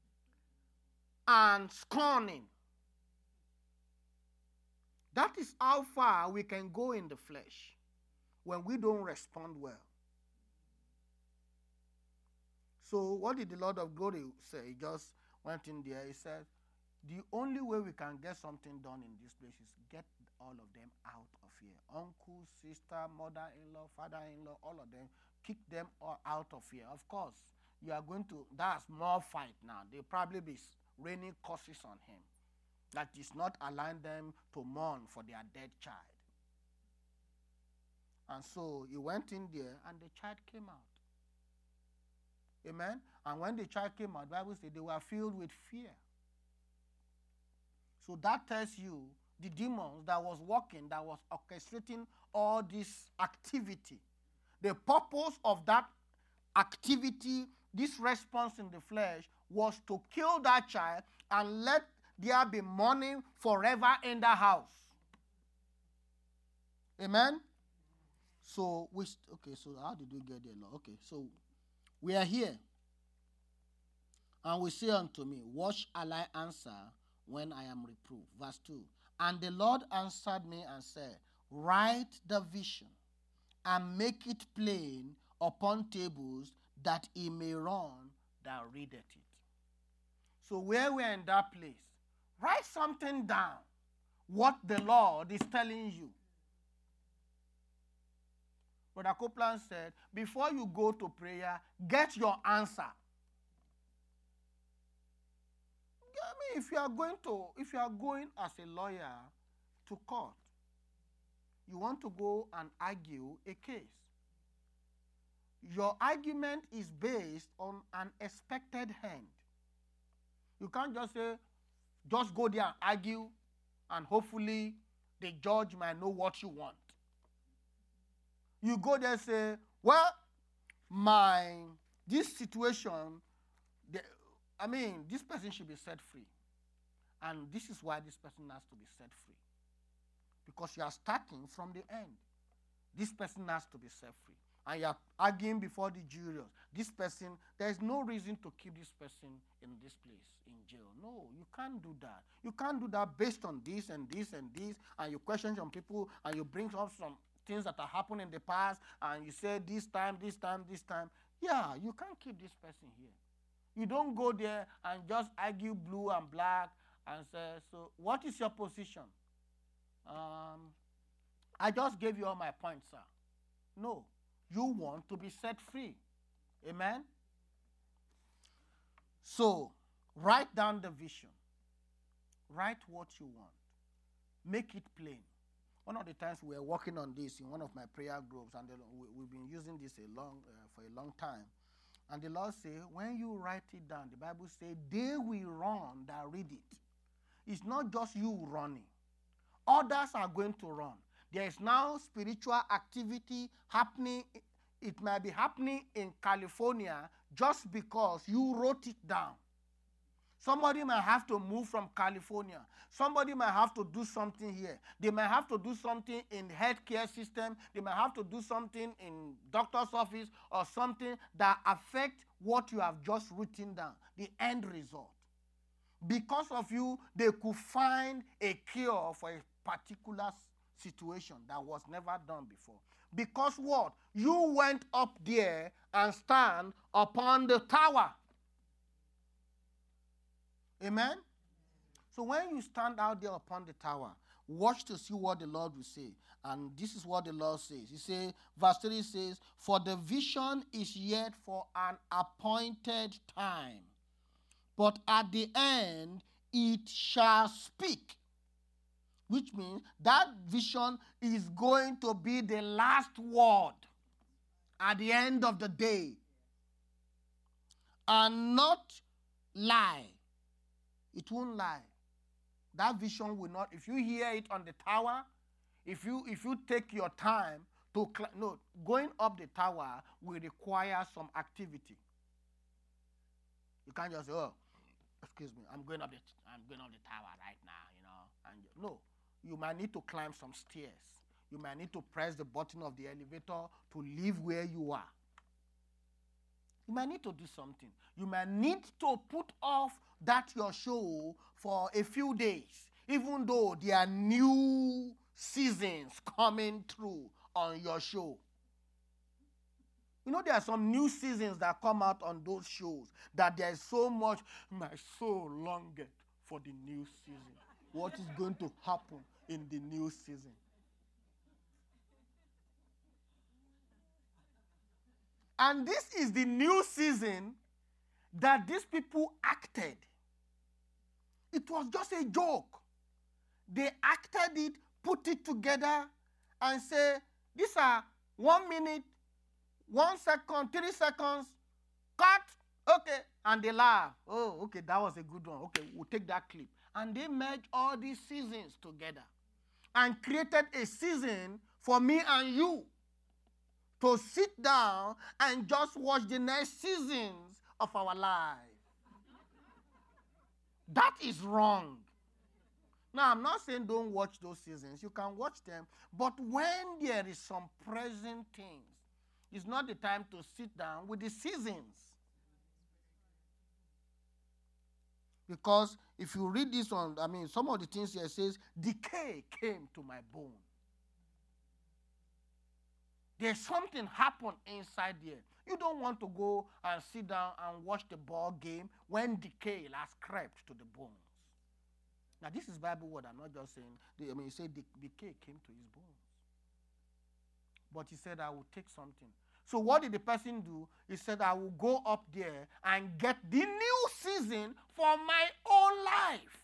and scorning? That is how far we can go in the flesh when we don't respond well. So what did the Lord of Glory say? He just went in there. He said, the only way we can get something done in this place is get all of them out of here. Uncle, sister, mother-in-law, father-in-law, all of them, kick them all out of here. Of course, you are going to, that's more fight now. They'll probably be raining curses on him. That is not allowing them to mourn for their dead child. And so he went in there and the child came out. Amen? And when the child came out, the Bible says they were filled with fear. So that tells you the demons that was working, that was orchestrating all this activity. The purpose of that activity, this response in the flesh, was to kill that child and let there be mourning forever in the house. Amen? So, so how did we get there, Lord? Okay, so we are here. And we say unto me, what shall I answer when I am reproved? Verse 2. And the Lord answered me and said, write the vision and make it plain upon tables, that he may run that readeth it. So where we are in that place, write something down, what the Lord is telling you. Brother Copeland said, before you go to prayer, get your answer. I mean, if you are going as a lawyer to court, you want to go and argue a case. Your argument is based on an expected end. You can't just say, just go there and argue, and hopefully the judge might know what you want. You go there and say, well, this situation, this person should be set free. And this is why this person has to be set free. Because you are starting from the end. This person has to be set free. And you are arguing before the jurors. This person, there is no reason to keep this person in this place, in jail. No, you can't do that. You can't do that based on this and this and this, and you question some people, and you bring up some things that have happened in the past, and you say this time. Yeah, you can't keep this person here. You don't go there and just argue blue and black and say, so what is your position? I just gave you all my points, sir. No, you want to be set free. Amen? So, write down the vision. Write what you want. Make it plain. One of the times we were working on this in one of my prayer groups, and we've been using this for a long time. And the Lord said, when you write it down, the Bible says, they will run that read it. It's not just you running. Others are going to run. There is now spiritual activity happening. It might be happening in California just because you wrote it down. Somebody might have to move from California. Somebody might have to do something here. They might have to do something in the healthcare system. They might have to do something in doctor's office or something that affects what you have just written down, the end result. Because of you, they could find a cure for a particular situation that was never done before. Because what? You went up there and stand upon the tower. Amen? So when you stand out there upon the tower, watch to see what the Lord will say. And this is what the Lord says. He says, verse 3 says, for the vision is yet for an appointed time, but at the end it shall speak. Which means that vision is going to be the last word at the end of the day. And not lie. It won't lie. That vision will not, if you hear it on the tower, if you take your time to, going up the tower will require some activity. You can't just say, excuse me, I'm going up the tower right now, And no, you might need to climb some stairs. You might need to press the button of the elevator to leave where you are. You might need to do something. You might need to put off that your show for a few days, even though there are new seasons coming through on your show. There are some new seasons that come out on those shows that there is so much, my soul longeth for the new season. What is going to happen in the new season? And this is the new season that these people acted. It was just a joke. They acted it, put it together, and say, these are 1 minute, 1 second, 3 seconds, cut, okay, and they laugh. Oh, okay, that was a good one. Okay, we'll take that clip. And they merged all these seasons together and created a season for me and you to sit down and just watch the next seasons of our life. That is wrong. Now, I'm not saying don't watch those seasons. You can watch them. But when there is some present things, it's not the time to sit down with the seasons. Because if you read this one, some of the things here says, decay came to my bone. There's something happened inside there. You don't want to go and sit down and watch the ball game when decay has crept to the bones. Now, this is Bible word. I'm not just saying. He said decay came to his bones. But he said, I will take something. So what did the person do? He said, I will go up there and get the new season for my own life.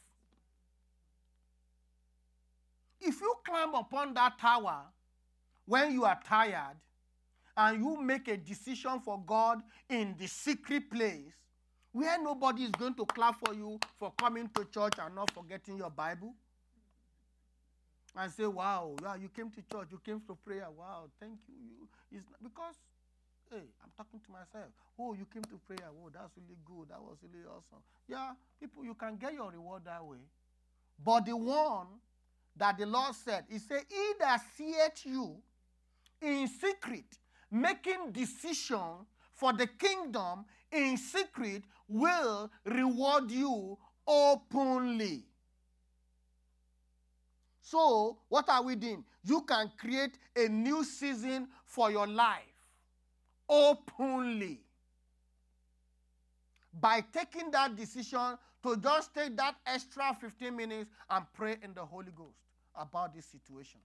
If you climb upon that tower when you are tired and you make a decision for God in the secret place where nobody is going to clap for you for coming to church and not forgetting your Bible and say, wow, yeah, you came to church, you came to prayer, wow, thank you. Because, hey, I'm talking to myself. Oh, you came to prayer. Oh, that's really good. That was really awesome. Yeah, people, you can get your reward that way. But the one that the Lord said, he said, he that seeth you in secret, making decision for the kingdom in secret, will reward you openly. So, what are we doing? You can create a new season for your life openly by taking that decision to just take that extra 15 minutes and pray in the Holy Ghost about this situation.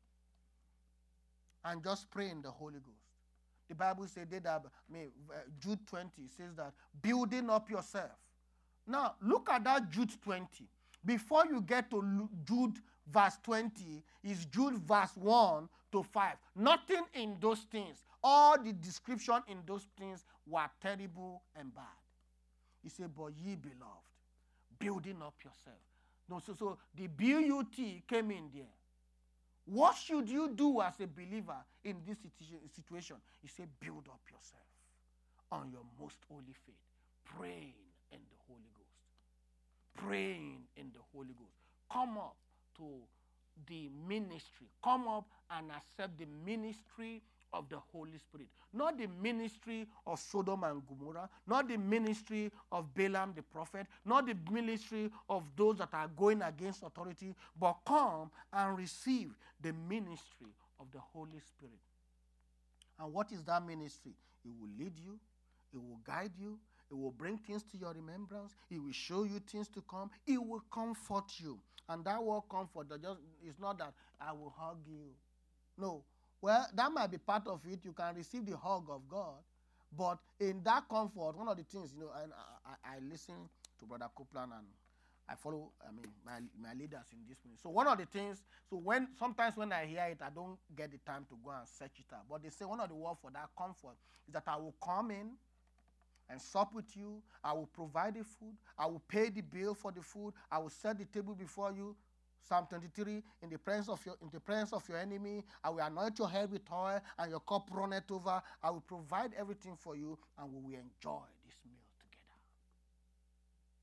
And just pray in the Holy Ghost. The Bible says that, Jude 20 says that, building up yourself. Now, look at that Jude 20. Before you get to Jude verse 20, is Jude verse 1 to 5. Nothing in those things, all the description in those things were terrible and bad. He said, but ye beloved, building up yourself. No, so the B-U-T came in there. What should you do as a believer in this situation? He said, build up yourself on your most holy faith, praying in the Holy Ghost. Praying in the Holy Ghost. Come up to the ministry. Come up and accept the ministry of the Holy Spirit. Not the ministry of Sodom and Gomorrah, not the ministry of Balaam the prophet, not the ministry of those that are going against authority, but come and receive the ministry of the Holy Spirit. And what is that ministry? It will lead you, it will guide you, it will bring things to your remembrance, it will show you things to come, it will comfort you. And that word comfort is not that I will hug you. No. Well, that might be part of it. You can receive the hug of God. But in that comfort, one of the things, I listen to Brother Copeland and I follow, my leaders in this ministry. So one of the things, sometimes when I hear it, I don't get the time to go and search it out. But they say one of the words for that comfort is that I will come in and sup with you. I will provide the food. I will pay the bill for the food. I will set the table before you. Psalm 23, in the presence of your enemy, I will anoint your head with oil, and your cup runneth over. I will provide everything for you, and we will enjoy this meal together.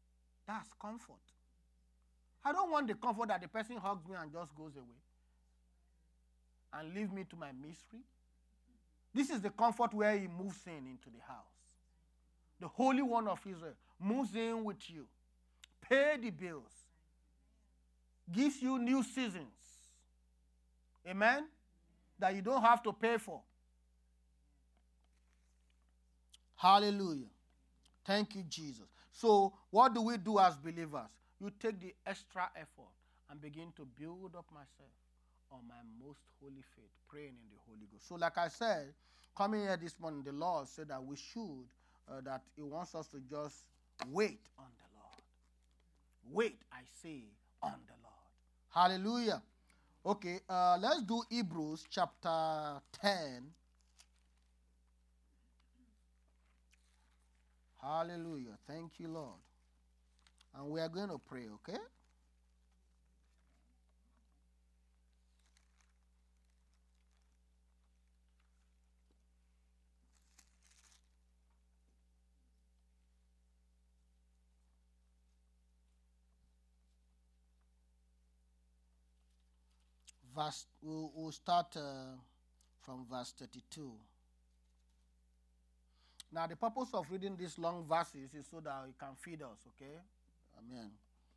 That's comfort. I don't want the comfort that the person hugs me and just goes away and leave me to my misery. This is the comfort where he moves in into the house. The Holy One of Israel moves in with you, pay the bills, gives you new seasons. Amen? That you don't have to pay for. Hallelujah. Thank you, Jesus. So, what do we do as believers? You take the extra effort and begin to build up myself on my most holy faith, praying in the Holy Ghost. So, like I said, coming here this morning, the Lord said that we should, that He wants us to just wait on the Lord. Wait, I say, on the Lord. Hallelujah. Okay, let's do Hebrews chapter 10. Hallelujah. Thank you, Lord. And we are going to pray, okay? We'll start from verse 32. Now, the purpose of reading these long verses is so that it can feed us, okay? Amen.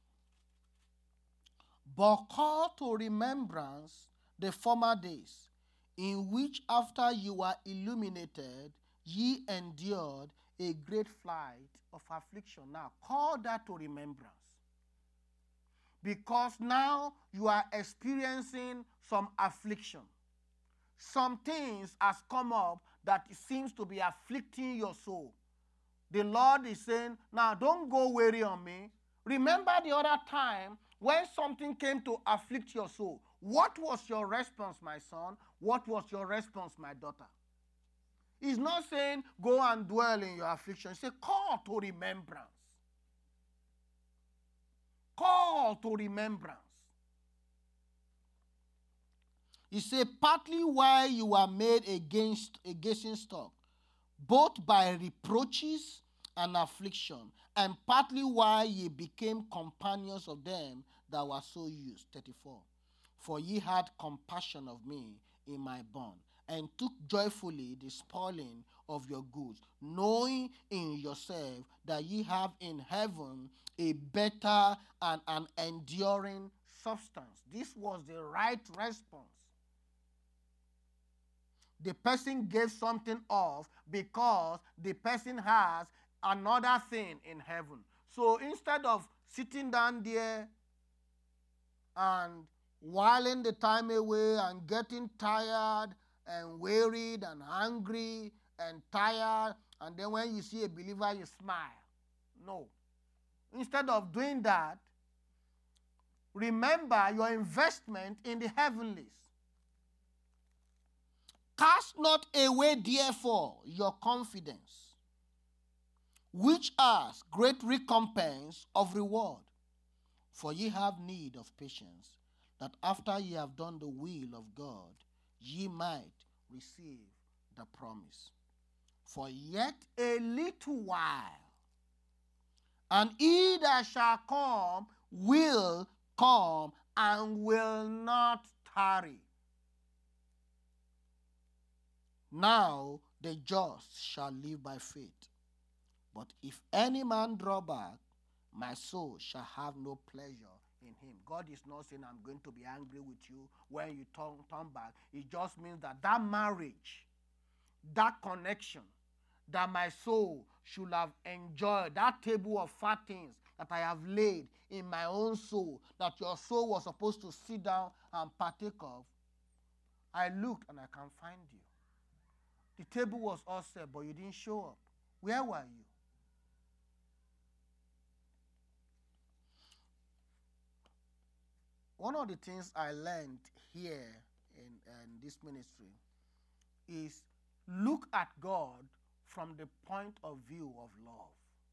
But call to remembrance the former days, in which after you were illuminated, ye endured a great flight of affliction. Now, call that to remembrance. Because now you are experiencing some affliction. Some things has come up that seems to be afflicting your soul. The Lord is saying, now don't go weary on me. Remember the other time when something came to afflict your soul. What was your response, my son? What was your response, my daughter? He's not saying go and dwell in your affliction. He said call to remembrance. Call to remembrance. He said, partly while you were made a gazing stock, both by reproaches and affliction, and partly while ye became companions of them that were so used. 34. For ye had compassion of me in my bond, and took joyfully the spoiling of your goods, knowing in yourself that ye have in heaven a better and an enduring substance. This was the right response. The person gave something off because the person has another thing in heaven. So instead of sitting down there and whiling the time away and getting tired and worried and angry and tired, and then when you see a believer, you smile. No. Instead of doing that, remember your investment in the heavenlies. Cast not away, therefore, your confidence, which has great recompense of reward. For ye have need of patience, that after ye have done the will of God, ye might receive the promise. For yet a little while, and he that shall come will come and will not tarry. Now the just shall live by faith. But if any man draw back, my soul shall have no pleasure in him. God is not saying I'm going to be angry with you when you turn back. It just means that that marriage, that connection, that my soul should have enjoyed, that table of fat things that I have laid in my own soul, that your soul was supposed to sit down and partake of, I looked and I can't find you. The table was all set, but you didn't show up. Where were you? One of the things I learned here in this ministry is look at God from the point of view of love.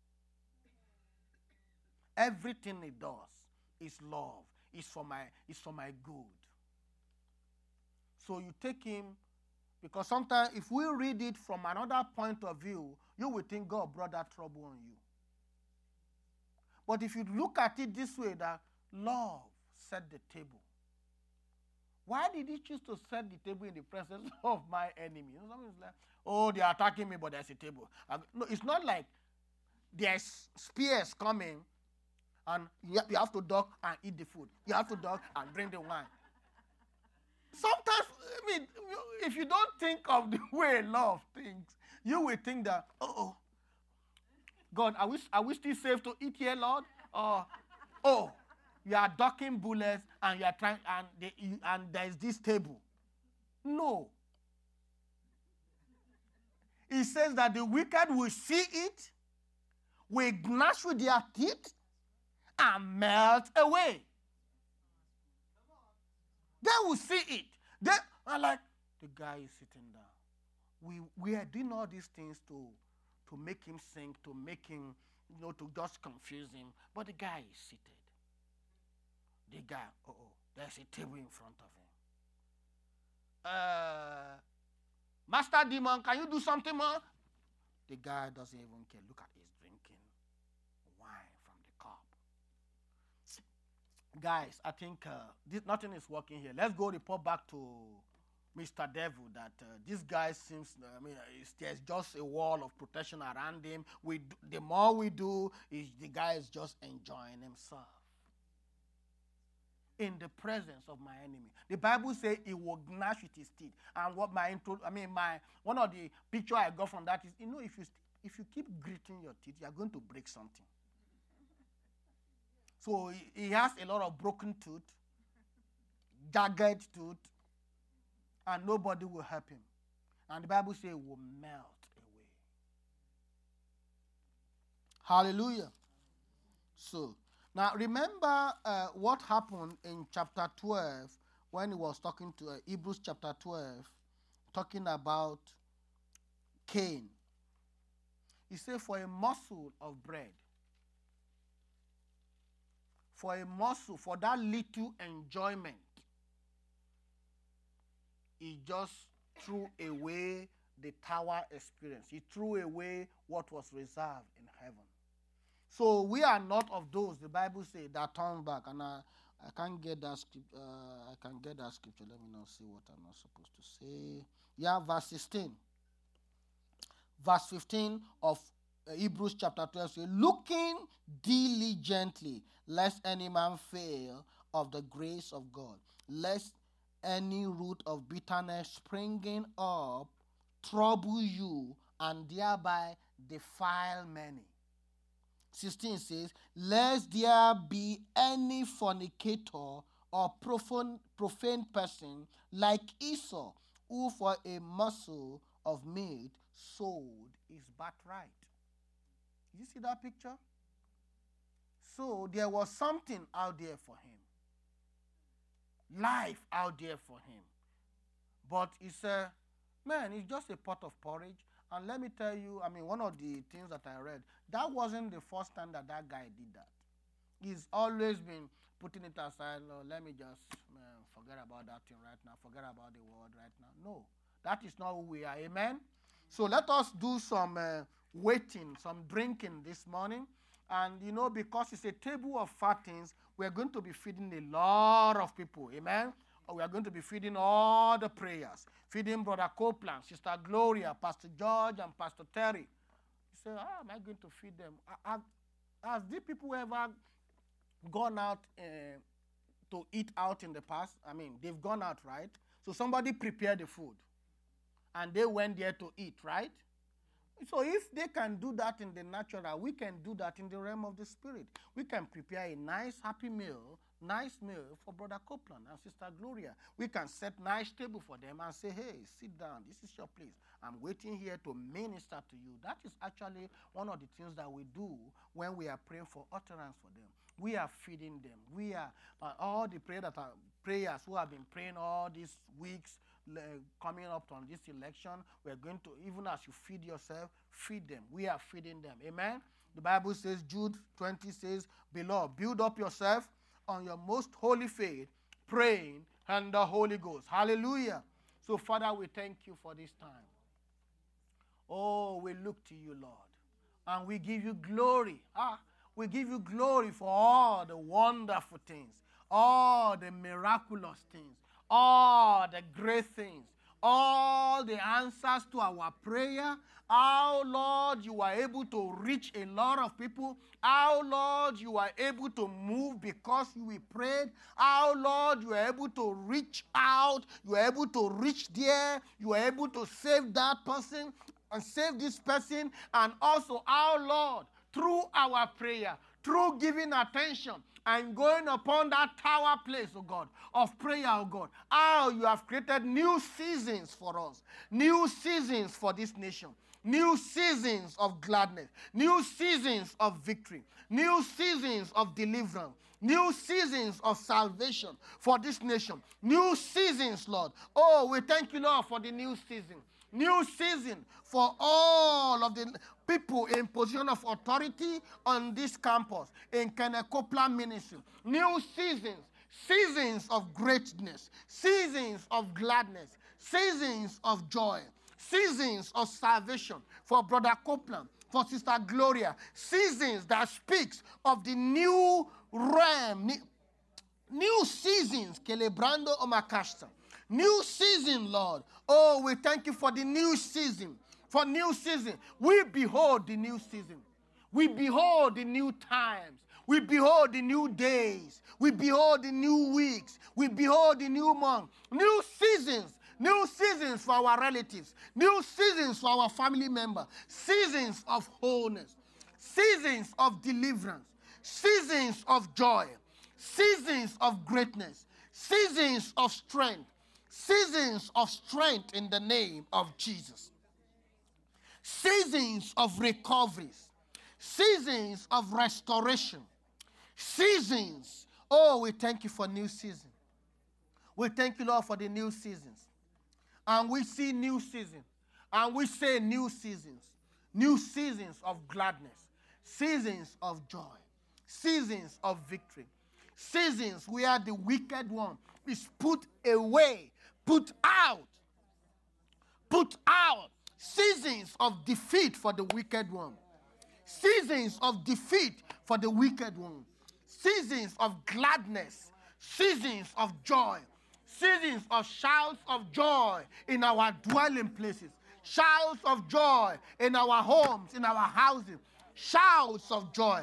Everything He does is love. It's for my good. So you take Him, because sometimes if we read it from another point of view, you will think God brought that trouble on you. But if you look at it this way, that love set the table. Why did he choose to set the table in the presence of my enemy? You know, somebody's like, oh, they are attacking me, but there's a table. No, it's not like there's spears coming and you have to duck and eat the food. You have to duck and drink the wine. Sometimes, I mean, if you don't think of the way love thinks, you will think that, oh, God, are we still safe to eat here, Lord? Or, oh, you are ducking bullets and you are trying, and there is this table. No. He says that the wicked will see it, will gnash with their teeth, and melt away. They will see it. They are like, the guy is sitting down. We are doing all these things to make him sink, to make him, to just confuse him. But the guy is seated. The guy, there's a table in front of him. Master Demon, can you do something more? The guy doesn't even care. Look at his drinking wine from the cup. Guys, I think nothing is working here. Let's go report back to Mr. Devil that this guy seems, there's just a wall of protection around him. The more we do, the guy is just enjoying himself in the presence of my enemy. The Bible says he will gnash with his teeth. And what one of the picture I got from that is, if you keep gritting your teeth, you are going to break something. So he has a lot of broken tooth, jagged tooth, and nobody will help him. And the Bible says it will melt away. Hallelujah. So, now remember what happened in chapter 12 when he was talking to Hebrews chapter 12, talking about Cain. He said, for a morsel of bread, for that little enjoyment, he just threw away the tower experience. He threw away what was reserved in heaven. So we are not of those, the Bible says, that turn back. And I can't get that scripture. Let me not see what I'm not supposed to say. Yeah, verse 16. Verse 15 of Hebrews chapter 12 says, looking diligently, lest any man fail of the grace of God, lest any root of bitterness springing up trouble you and thereby defile many. 16 says, lest there be any fornicator or profane person like Esau, who for a morsel of meat sold his birthright. You see that picture? So there was something out there for him. Life out there for him. But it's just a pot of porridge. And let me tell you, one of the things that I read, that wasn't the first time that guy did that. He's always been putting it aside. No, let me just forget about that thing right now. Forget about the world right now. No, that is not who we are. Amen? So let us do some waiting, some drinking this morning. And, because it's a table of fattings, we're going to be feeding a lot of people. Amen? We are going to be feeding all the prayers. Feeding Brother Copeland, Sister Gloria, Pastor George, and Pastor Terry. You say, how am I going to feed them? Has these people ever gone out to eat out in the past? They've gone out, right? So somebody prepared the food. And they went there to eat, right? So if they can do that in the natural, we can do that in the realm of the spirit. We can prepare a nice, happy meal, for Brother Copeland and Sister Gloria. We can set nice table for them and say, hey, sit down. This is your place. I'm waiting here to minister to you. That is actually one of the things that we do when we are praying for utterance for them. We are feeding them. We are all the prayers who have been praying all these weeks coming up on this election. We're going to, even as you feed yourself, feed them. We are feeding them. Amen? The Bible says, Jude 20 says, beloved, build up yourself on your most holy faith, praying and the Holy Ghost. Hallelujah. So, Father, we thank you for this time. Oh, we look to you, Lord, and we give you glory. We give you glory for all the wonderful things, all the miraculous things, all the great things, all the answers to our prayer. How, Lord, you are able to reach a lot of people. How, Lord, you are able to move because we prayed. How, Lord, you are able to reach out. You are able to reach there. You are able to save that person and save this person. And also, how, Lord, through our prayer, through giving attention and going upon that tower place, oh God, of prayer, oh God, how you have created new seasons for us, new seasons for this nation, new seasons of gladness, new seasons of victory, new seasons of deliverance, new seasons of salvation for this nation, new seasons, Lord. Oh, we thank you, Lord, for the new season. New season for all of the people in position of authority on this campus, in Kenneth Copeland Ministry. New seasons, seasons of greatness, seasons of gladness, seasons of joy, seasons of salvation for Brother Copeland, for Sister Gloria, seasons that speaks of the new realm, new seasons, Celebrando Omakasta. New season, Lord. Oh, we thank you for the new season. For new season. We behold the new season. We behold the new times. We behold the new days. We behold the new weeks. We behold the new month. New seasons. New seasons for our relatives. New seasons for our family members. Seasons of wholeness. Seasons of deliverance. Seasons of joy. Seasons of greatness. Seasons of strength. Seasons of strength in the name of Jesus. Seasons of recoveries. Seasons of restoration. Seasons. Oh, we thank you for new season. We thank you, Lord, for the new seasons. And we see new season. And we say new seasons. New seasons of gladness. Seasons of joy. Seasons of victory. Seasons where the wicked one is put away. Put out. Put out. Seasons of defeat for the wicked one. Seasons of defeat for the wicked one. Seasons of gladness. Seasons of joy. Seasons of shouts of joy in our dwelling places. Shouts of joy in our homes, in our houses. Shouts of joy.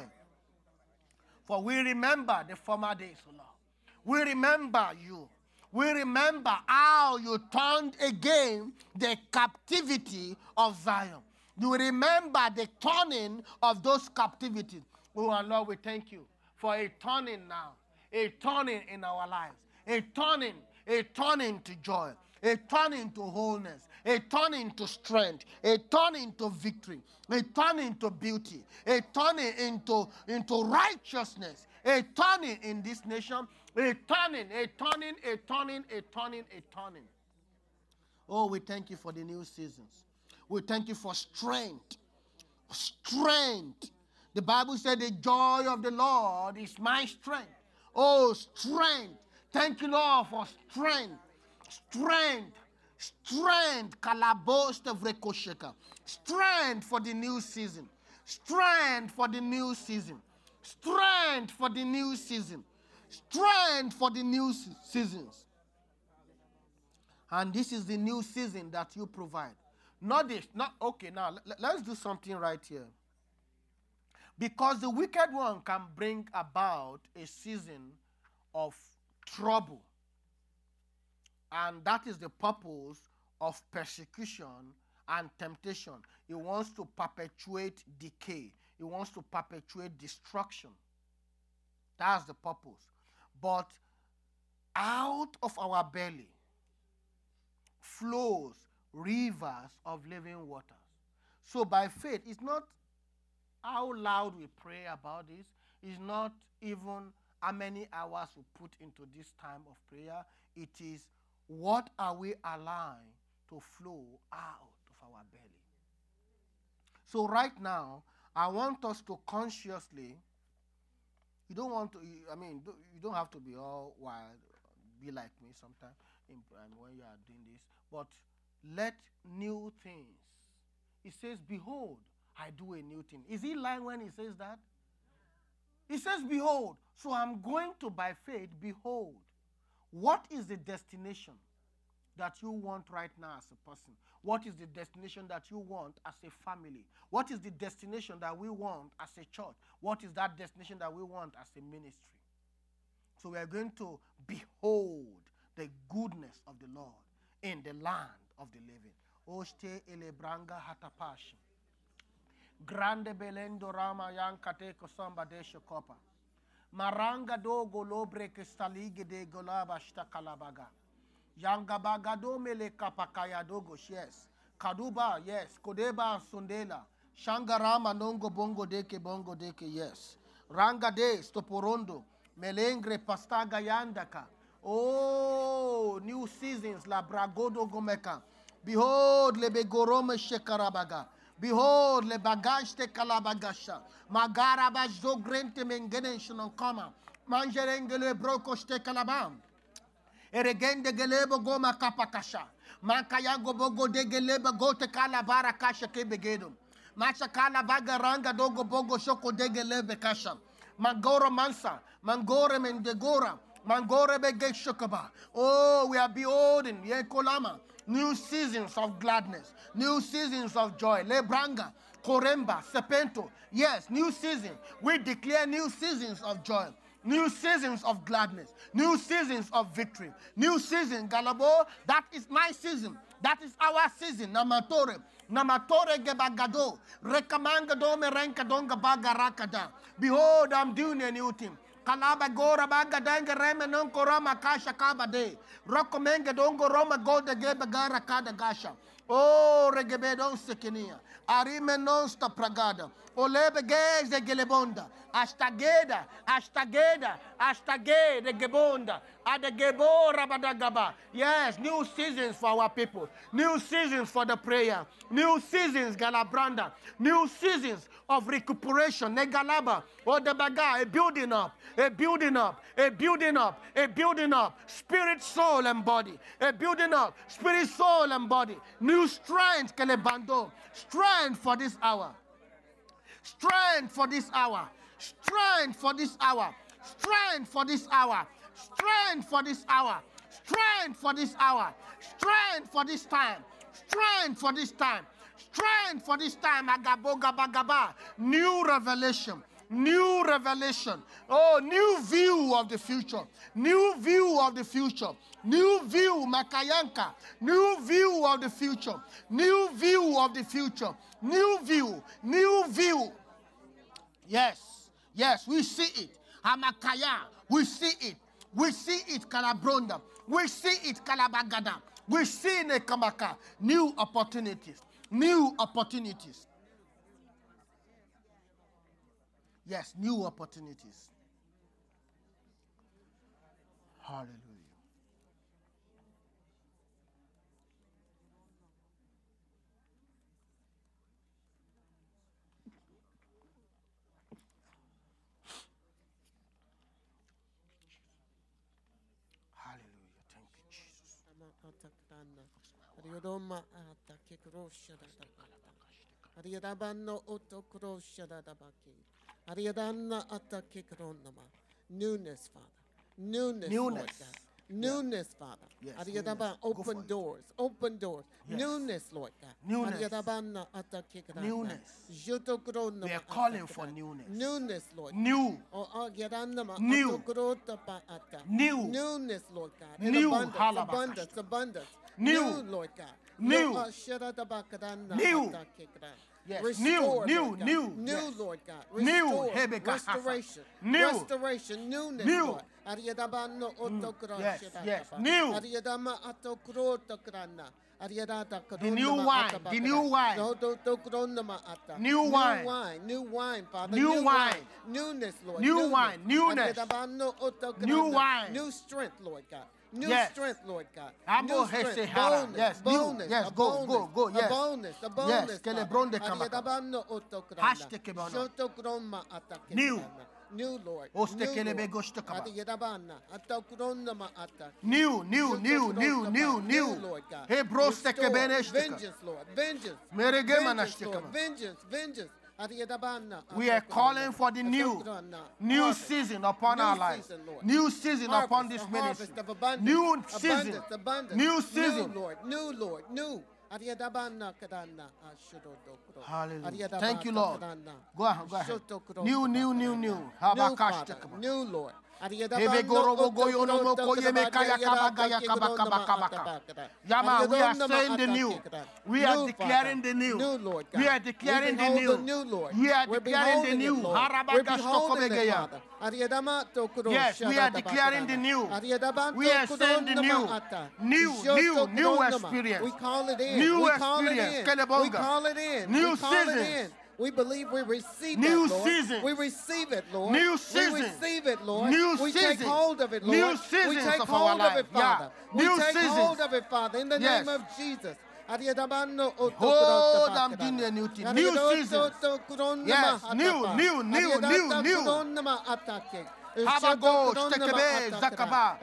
For we remember the former days, O Lord. We remember you. We remember how you turned again the captivity of Zion. You remember the turning of those captivities. Oh, and Lord, we thank you for a turning now, a turning in our lives, a turning to joy, a turning to wholeness, a turning to strength, a turning to victory, a turning to beauty, a turning into righteousness, a turning in this nation, a turning. Oh, we thank you for the new seasons. We thank you for strength. Strength. The Bible said the joy of the Lord is my strength. Oh, strength. Thank you, Lord, for strength. Strength. Strength. Kalabos de Vrekosheka. Strength for the new season. Strength for the new season. Strength for the new season. Strength for the new seasons. And this is the new season that you provide. Not this. Okay, now let's do something right here. Because the wicked one can bring about a season of trouble. And that is the purpose of persecution and temptation. He wants to perpetuate decay. He wants to perpetuate destruction. That's the purpose. But out of our belly flows rivers of living waters. So by faith, it's not how loud we pray about this. It's not even how many hours we put into this time of prayer. It is what are we allowing to flow out of our belly. So right now, I want us to consciously, you don't have to be all wild, be like me sometimes when you are doing this, but let new things. It says, behold, I do a new thing. Is he lying when he says that? He says, behold. So I'm going to, by faith, behold. What is the destination that you want right now as a person? What is the destination that you want as a family? What is the destination that we want as a church? What is that destination that we want as a ministry? So we are going to behold the goodness of the Lord in the land of the living. Oste elebranga hatapash. Grande belendo rama yankate kosamba de shokopa. Maranga dogo lobre kristalige de golaba shtakalabaga. Yangabagado mele kapakaya dogo, yes. Kaduba, yes. Kodeba sundela. Shangarama nongo bongo deke, yes. Ranga de stoporondo. Melengre pastaga yandaka. Oh, new seasons la bragodo gomeka. Behold le begorome shekarabaga. Behold le bagage te kalabagasha. Magaraba zogrente mengenen shinonkama. Mangerengele broko ste kalabam. Eregende gelebo goma kapakasha. Mankayango bogo de gelebo gote kalabara kasha kebegedum. Macha kalabaga ranga dogo bogo shoko de gelebe kasha. Mangoro mansa. Mangore mendegora. Mangore bege shokaba. Oh, we are beholding yekolama. New seasons of gladness. New seasons of joy. Lebranga. Koremba. Sepento. Yes, new season. We declare new seasons of joy. New seasons of gladness. New seasons of victory. New season, Galabo. That is my season. That is our season. Namatore. Namatore gebagado. Rekamangado merenkadonga bagarakada. Behold, I'm doing a new thing. Kalaba gora baga danga reme non korama kasha kabade. Rokomenga dongo roma golda gebagara kada gasha. Oh, regebedon sekenia. Arime non sta pragada. Olebe geze gelebonda. Astageda, astageda, gebonda. Adegebo rabadagaba. Yes, new seasons for our people. New seasons for the prayer. New seasons, Galabranda. New seasons of recuperation. Negalaba. Or the baga, a building up, a building up, a building up, a building up. Spirit, soul, and body. A building up. Spirit, soul, and body. New strength, Kelebando. Strength for this hour. Strength for this hour. Strength for this hour. Strength for this hour. Strength for this hour. Strength for this hour. Strength for this time. Strength for this time. Strength for this time. Agaboga bagaba. New revelation. New revelation. Oh, new view of the future. New view of the future. New view, Makayanka. New view of the future. New view of the future. New view. New view. Yes. Yes, we see it. Hamakaya. We see it. We see it, Kalabronda. We see it, Kalabagada. We see Nekamaka. New opportunities. New opportunities. Yes, new opportunities. Hallelujah. Hallelujah. Thank you, Jesus. Newness, Father. Newness, Lord God. Newness, Father. Yes, Open doors. Open doors. Yes. Newness, Lord God. Newness. Newness. We are calling for newness. Newness, Lord. New. New. New. Newness, Lord God. New. Abundance. New. Lord God. New. New. Yes. Restore, New. Lord God. New. New, Yes. Lord God. New. Restore. Restoration. New. Restoration. Newness, New. Lord. Yes. Yes. New. The new wine. The new wine. New wine. New wine, Father. New wine. Newness, Lord. New wine. Newness. New wine. New strength, Lord God. New Yes. strength, Lord God. Amo New strength. Hesehara. Boldness. Yes. Boldness. New. Yes. A Go. boldness. Go. Yes. A boldness. A Yes. boldness. Kelebronde Father. kamaka. Hashtag New. New, Lord. Oste New, kelebe Lord. goshte kaba. New, New. Lord God. He broste Restore. kebene shteka. Vengeance, Lord. Vengeance. Merege Vengeance, manashte Lord. kaba. Vengeance. We are calling for the new season upon our lives. New season upon this ministry. New season. New season. New Lord. Hallelujah. Thank you, Lord. Go ahead. New. New Lord. Yama, we are saying the new. We are declaring the new. We are declaring the new. We are declaring the new. Yes, we are declaring the new. We are saying the new experience. We call it in. New We call it experience. in. We call it in. New We call it seasons. in. We believe we receive New it, Lord. seasons. We receive it, Lord. New seasons. We receive it, Lord. New we seasons. take hold of it, Lord. New seasons we take of hold our of life. it, Father. Yeah. We New take seasons. hold of it, Father, in the Yes. name of Jesus. Hold, I'm doing a new thing. New seasons. Yes, new. Habago, Shtekebe, Zakaba.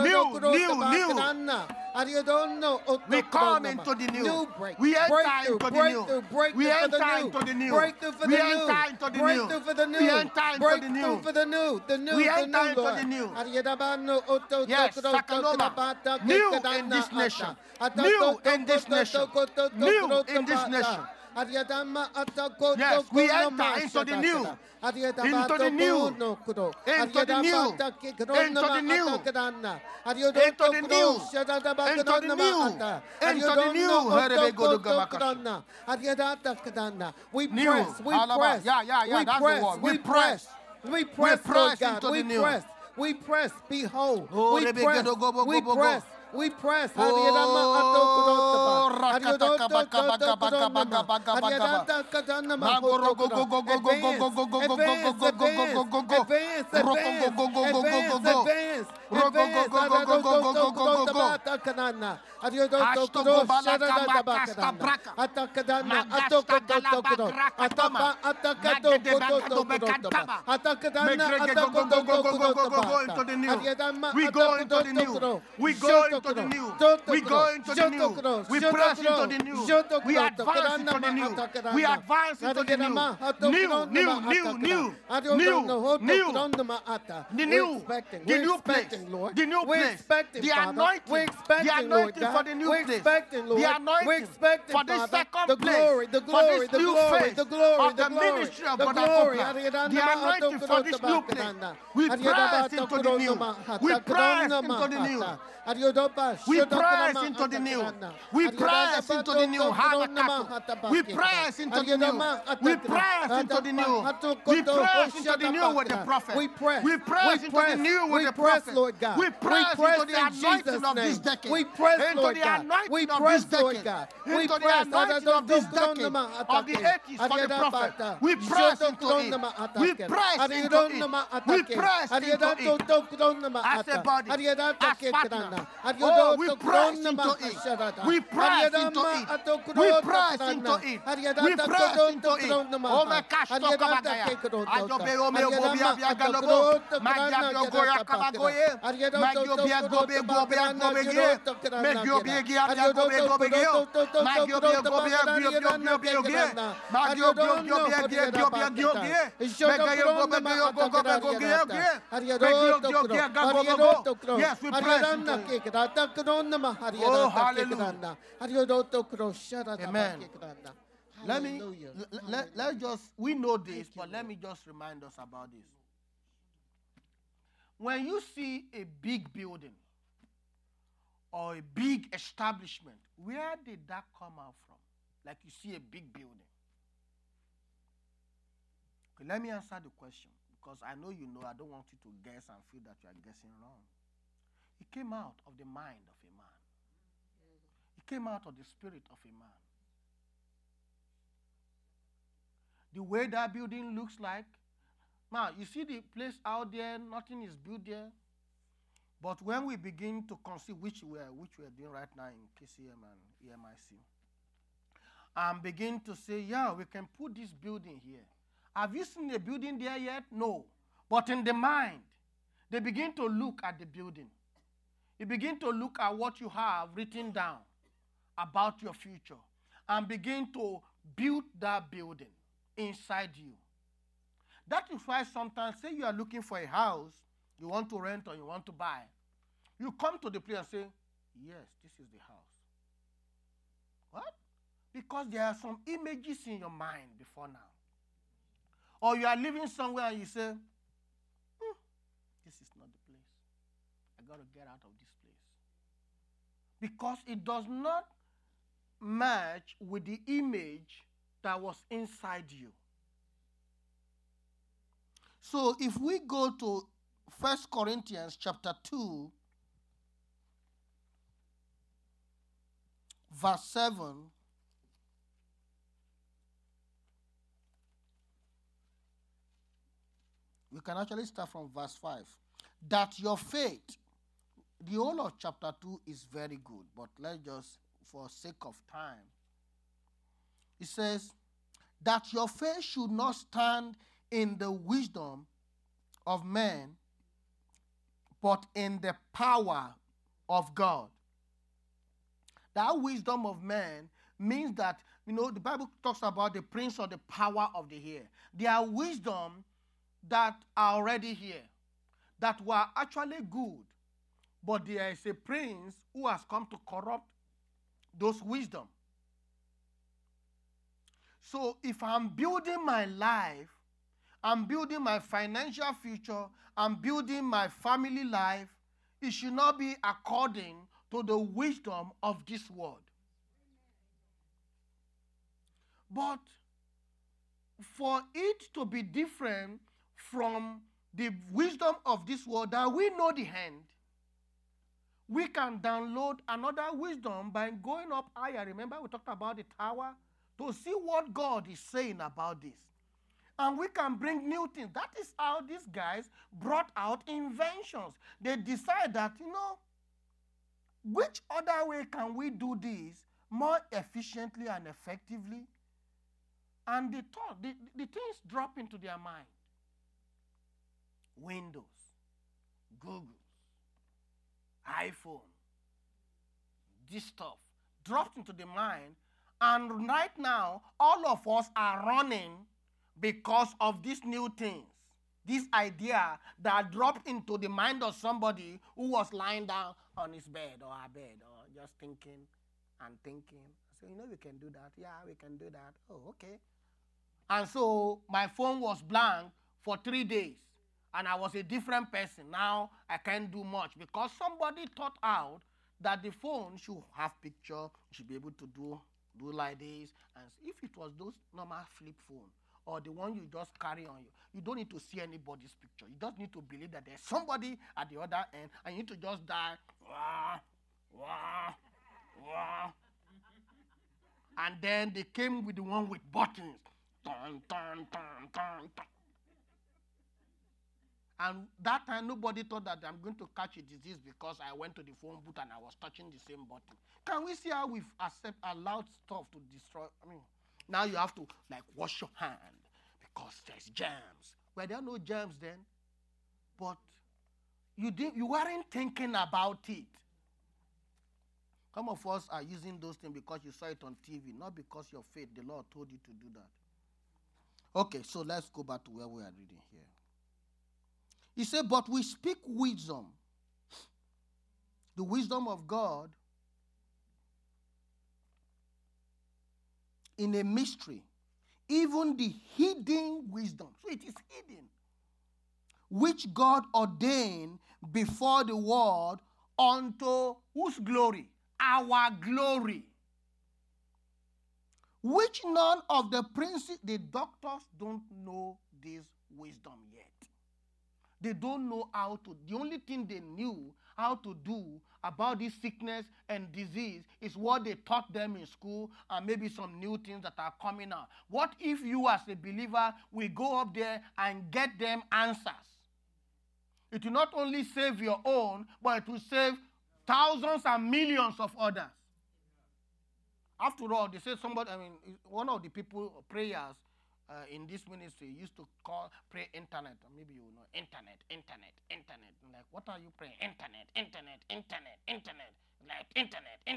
New. We come into the new. We enter into the new. We enter into the new. We enter into the new. We enter into the new. We enter into the new. Yes, Sakanoma. New in this nation. New in this nation. New in this nation. Yes, we enter into the new. Into the new. Into the new. Into the new. Into the new. Into the new. Into the new. We New. press. We Alaba. press. Yeah, We that's the press. word. We press. We press, press Lord God. into We the new. press. We press. Behold. Oh, We Rebecca, press. go, go, go, We go, go. press. We press. Oh, rakataka, baka, baka, baka, baka, baka, baka. Magoro, go, go, go, go, go, go, go, go, go, go, go, go, go, go, go, go. Roko, go, go, go, go, go, go, go. Roko, go, go, go, go, go, go, go, go, go. Hashtogo balaka bakasta braka. Magasta galaba rakatoma. Magede bagado bekantaba. Megrege go, go, go, go, go, go, go, go into the new. We go into the new. We go into the new. We go into the new. We press into the new. We advance into the new. We advance into the new. New. The new place. The new place. The anointing. The anointing for the new place. The anointing for the second place. For this new phase of the ministry of Brother Copeland. The anointing for this new place. We press into the new. We press into the new. We press into the new. We press into the new. We press into the new. We press into the new. We press into the new with the prophet. We press into the new with the prophet. Lord God. We press into the anointing of this decade. We press, into Lord the God. anointing We of press, this Lord decade. God. Into We the press. anointing of this decade. Of the 80s for the prophet. We press into it. We press into it. We press into it. As a body. As partner. Oh, we press into it. We press into it. We press into it. We press into it. Oh my gosh, talk about that. Adobe Ome Bobia Biagalobo. Magabio Goya Kabagoye. Magio Biagobe Gobea Gobege. Magio Biagia Gobe Gobegeo. Magio Biagobia Gobia. Magio Biagia Gobia Gobia. Magayo Gobegeo Gobegeo. Yes, we press into it. Oh, hallelujah. Amen. Let's just, we know this, but let me just remind us about this. When you see a big building or a big establishment, where did that come out from? Like you see a big building. Okay, let me answer the question, because I know you know. I don't want you to guess and feel that you are guessing wrong. It came out of the mind of a man. It came out of the spirit of a man. The way that building looks like, man, you see the place out there, nothing is built there. But when we begin to consider, which we are doing right now in KCM and EMIC, and begin to say, yeah, we can put this building here. Have you seen the building there yet? No. But in the mind, they begin to look at the building. You begin to look at what you have written down. about your future and begin to build that building. inside you. That is why sometimes, say you are looking for a house, you want to rent or you want to buy, you come to the place and say, yes, this is the house. What? Because there are some images in your mind before now. Or you are living somewhere and you say, this is not the place. I got to get out of this place. Because it does not match with the image that was inside you. So if we go to 1 Corinthians chapter 2, verse 7, we can actually start from verse 5. That your faith, the whole of chapter 2 is very good, but let's just, for sake of time, it says, that your faith should not stand in the wisdom of men, but in the power of God. That wisdom of man means that, the Bible talks about the prince of the power of the air. There are wisdom that are already here, that were actually good, but there is a prince who has come to corrupt those wisdom. So if I'm building my life, I'm building my financial future, I'm building my family life, it should not be according to the wisdom of this world. But for it to be different from the wisdom of this world, that we know the end, we can download another wisdom by going up higher. Remember we talked about the tower? To see what God is saying about this. And we can bring new things. That is how these guys brought out inventions. They decide that, which other way can we do this more efficiently and effectively? And the things drop into their mind. Windows, Google, iPhone, this stuff dropped into the mind. And right now, all of us are running because of these new things. This idea that dropped into the mind of somebody who was lying down on his bed or her bed or just thinking and thinking. So, we can do that. Yeah, we can do that. Oh, okay. And so my phone was blank for 3 days. And I was a different person. Now I can't do much because somebody thought out that the phone should have picture, should be able to do like this. And if it was those normal flip phone or the one you just carry on you don't need to see anybody's picture. You just need to believe that there's somebody at the other end and you need to just die. Wah, wah, wah. And then they came with the one with buttons. Turn, turn, turn, turn, turn. And that time, nobody thought that I'm going to catch a disease because I went to the phone booth and I was touching the same button. Can we see how we've allowed stuff to destroy? Now you have to, wash your hand because there's germs. Well, there are no germs then. But you weren't thinking about it. Some of us are using those things because you saw it on TV, not because your faith, the Lord told you to do that. Okay, so let's go back to where we are reading here. He said, but we speak wisdom, the wisdom of God, in a mystery, even the hidden wisdom. So it is hidden, which God ordained before the world unto whose glory? Our glory. Which none of the princes, the doctors don't know this wisdom yet. They don't know how to. The only thing they knew how to do about this sickness and disease is what they taught them in school and maybe some new things that are coming out. What if you as a believer will go up there and get them answers? It will not only save your own, but it will save thousands and millions of others. After all, they say one of the people, prayers, in this ministry used to pray internet, or maybe you know internet. Like, what are you praying? Internet. Like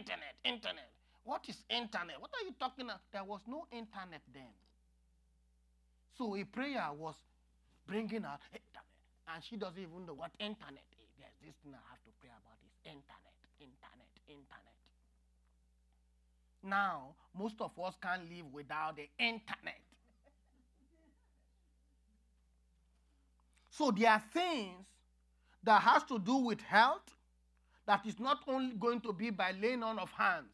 internet. What is internet? What are you talking about? There was no internet then. So a prayer was bringing her, and she doesn't even know what internet is. There's this thing I have to pray about is internet. Now, most of us can't live without the internet. So there are things that has to do with health that is not only going to be by laying on of hands.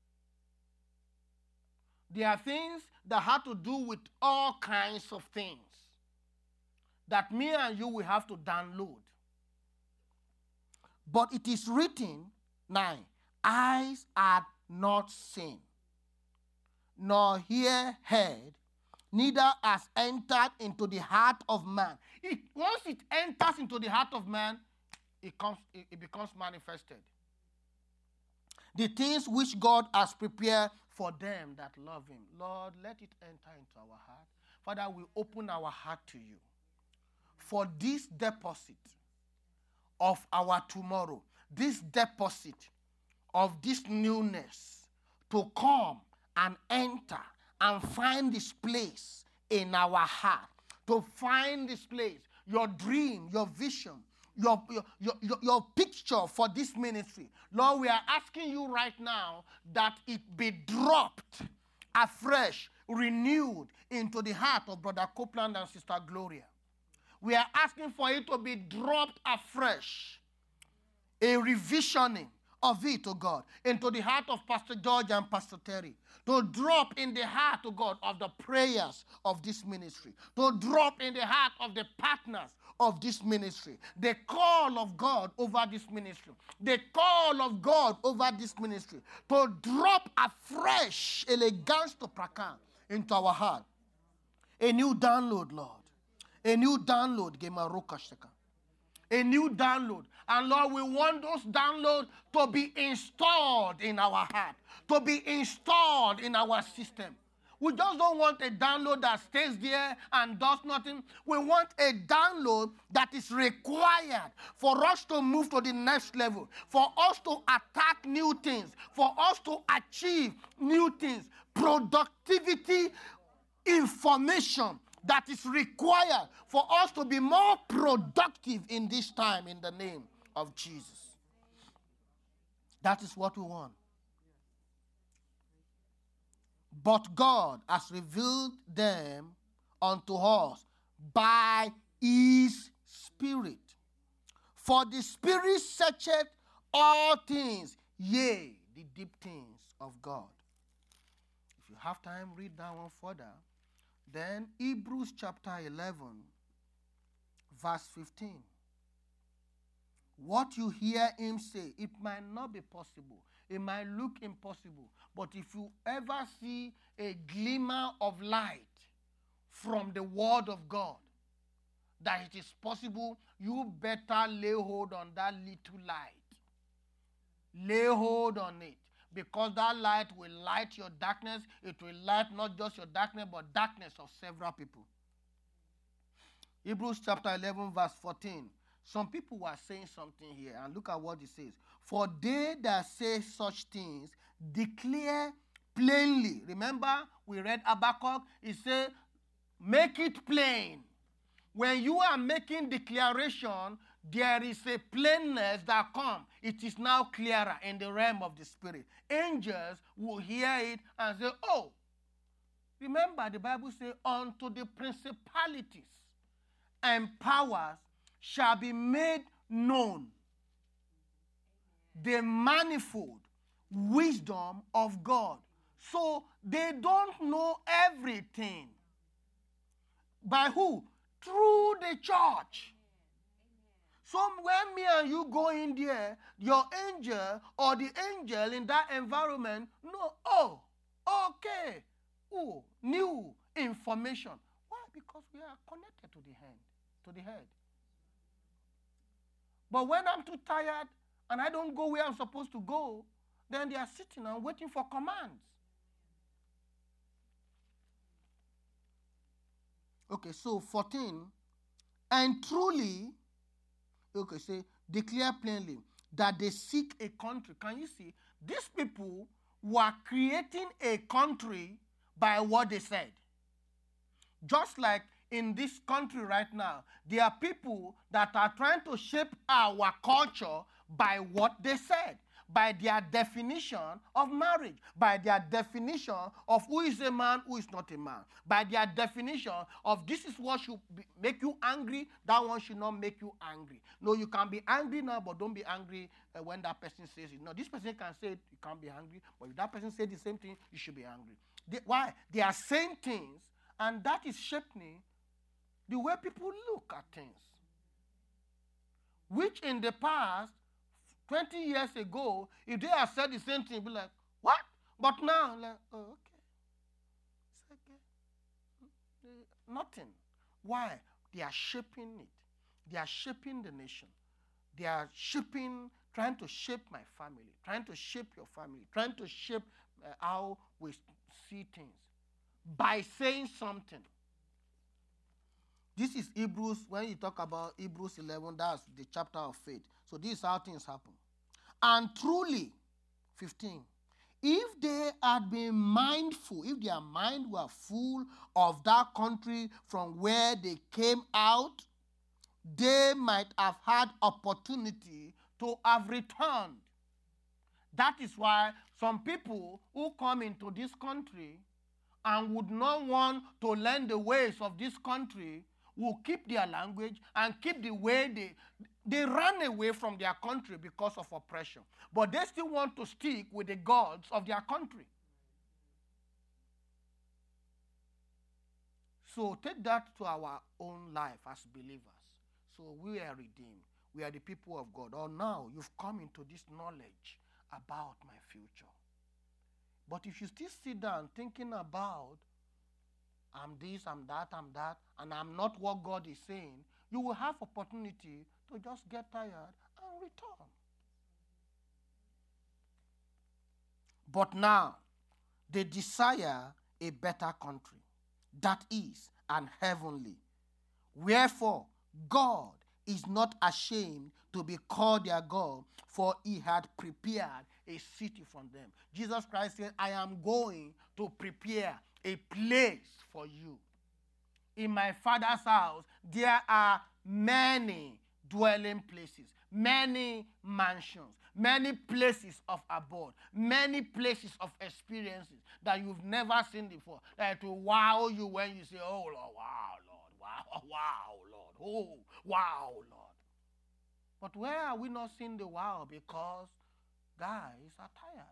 There are things that have to do with all kinds of things that me and you will have to download. But it is written, 9, eyes are not seen, nor ear heard, neither has entered into the heart of man. Once it enters into the heart of man, it becomes manifested. The things which God has prepared for them that love him. Lord, let it enter into our heart. Father, we open our heart to you for this deposit of our tomorrow, this deposit of this newness to come and enter and find this place in our heart, to find this place, your dream, your vision, your picture for this ministry. Lord, we are asking you right now that it be dropped afresh, renewed into the heart of Brother Copeland and Sister Gloria. We are asking for it to be dropped afresh, a revisioning of it, to God, into the heart of Pastor George and Pastor Terry, to drop in the heart, to God, of the prayers of this ministry, to drop in the heart of the partners of this ministry, the call of God over this ministry, the call of God over this ministry, to drop afresh elegance to prakan into our heart. A new download, Lord. A new download, Gemarokasheka. A new download. And Lord, we want those downloads to be installed in our heart, to be installed in our system. We just don't want a download that stays there and does nothing. We want a download that is required for us to move to the next level, for us to attack new things, for us to achieve new things, productivity, information that is required for us to be more productive in this time in the name of Jesus. That is what we want. But God has revealed them unto us by his Spirit. For the Spirit searcheth all things, yea, the deep things of God. If you have time, read that one further. Then Hebrews chapter 11, verse 15. What you hear him say, it might not be possible. It might look impossible. But if you ever see a glimmer of light from the word of God, that it is possible, you better lay hold on that little light. Lay hold on it. Because that light will light your darkness. It will light not just your darkness, but darkness of several people. Hebrews chapter 11, verse 14. Some people were saying something here, and look at what it says. For they that say such things declare plainly. Remember, we read Habakkuk. It said, make it plain. When you are making declaration, there is a plainness that comes. It is now clearer in the realm of the Spirit. Angels will hear it and say, oh, remember the Bible says, unto the principalities and powers shall be made known the manifold wisdom of God. So they don't know everything. By who? Through the church. So when me and you go in there, your angel or the angel in that environment know, oh, okay, oh, new information. Why? Because we are connected to the head. But when I'm too tired and I don't go where I'm supposed to go, then they are sitting and waiting for commands. Okay, so 14, and truly, okay, say, declare plainly that they seek a country. Can you see? These people were creating a country by what they said. Just like in this country right now, there are people that are trying to shape our culture by what they said, by their definition of marriage, by their definition of who is a man, who is not a man, by their definition of this is what should make you angry, that one should not make you angry. No, you can be angry now, but don't be angry when that person says it. No, this person can say it, you can't be angry, but if that person says the same thing, you should be angry. Why? They are saying things, and that is shaping the way people look at things. Which in the past, 20 years ago, if they had said the same thing, you'd be like, what? But now, like, oh, okay. It's okay. Nothing. Why? They are shaping it. They are shaping the nation. They are trying to shape my family, trying to shape your family, trying to shape how we see things by saying something. This is Hebrews, when you talk about Hebrews 11, that's the chapter of faith. So this is how things happen. And truly, 15, if they had been mindful, if their mind were full of that country from where they came out, they might have had opportunity to have returned. That is why some people who come into this country and would not want to learn the ways of this country will keep their language and keep the way they run away from their country because of oppression. But they still want to stick with the gods of their country. So take that to our own life as believers. So we are redeemed. We are the people of God. Or now you've come into this knowledge about my future. But if you still sit down thinking about I'm this, I'm that, and I'm not what God is saying, you will have opportunity to just get tired and return. But now, they desire a better country, that is, an heavenly. Wherefore, God is not ashamed to be called their God, for he had prepared a city for them. Jesus Christ said, I am going to prepare a place for you. In my Father's house, there are many dwelling places, many mansions, many places of abode, many places of experiences that you've never seen before, that will wow you when you say, oh, Lord, wow, Lord, wow, wow, Lord, oh, wow, Lord. But where are we not seeing the wow? Because guys are tired.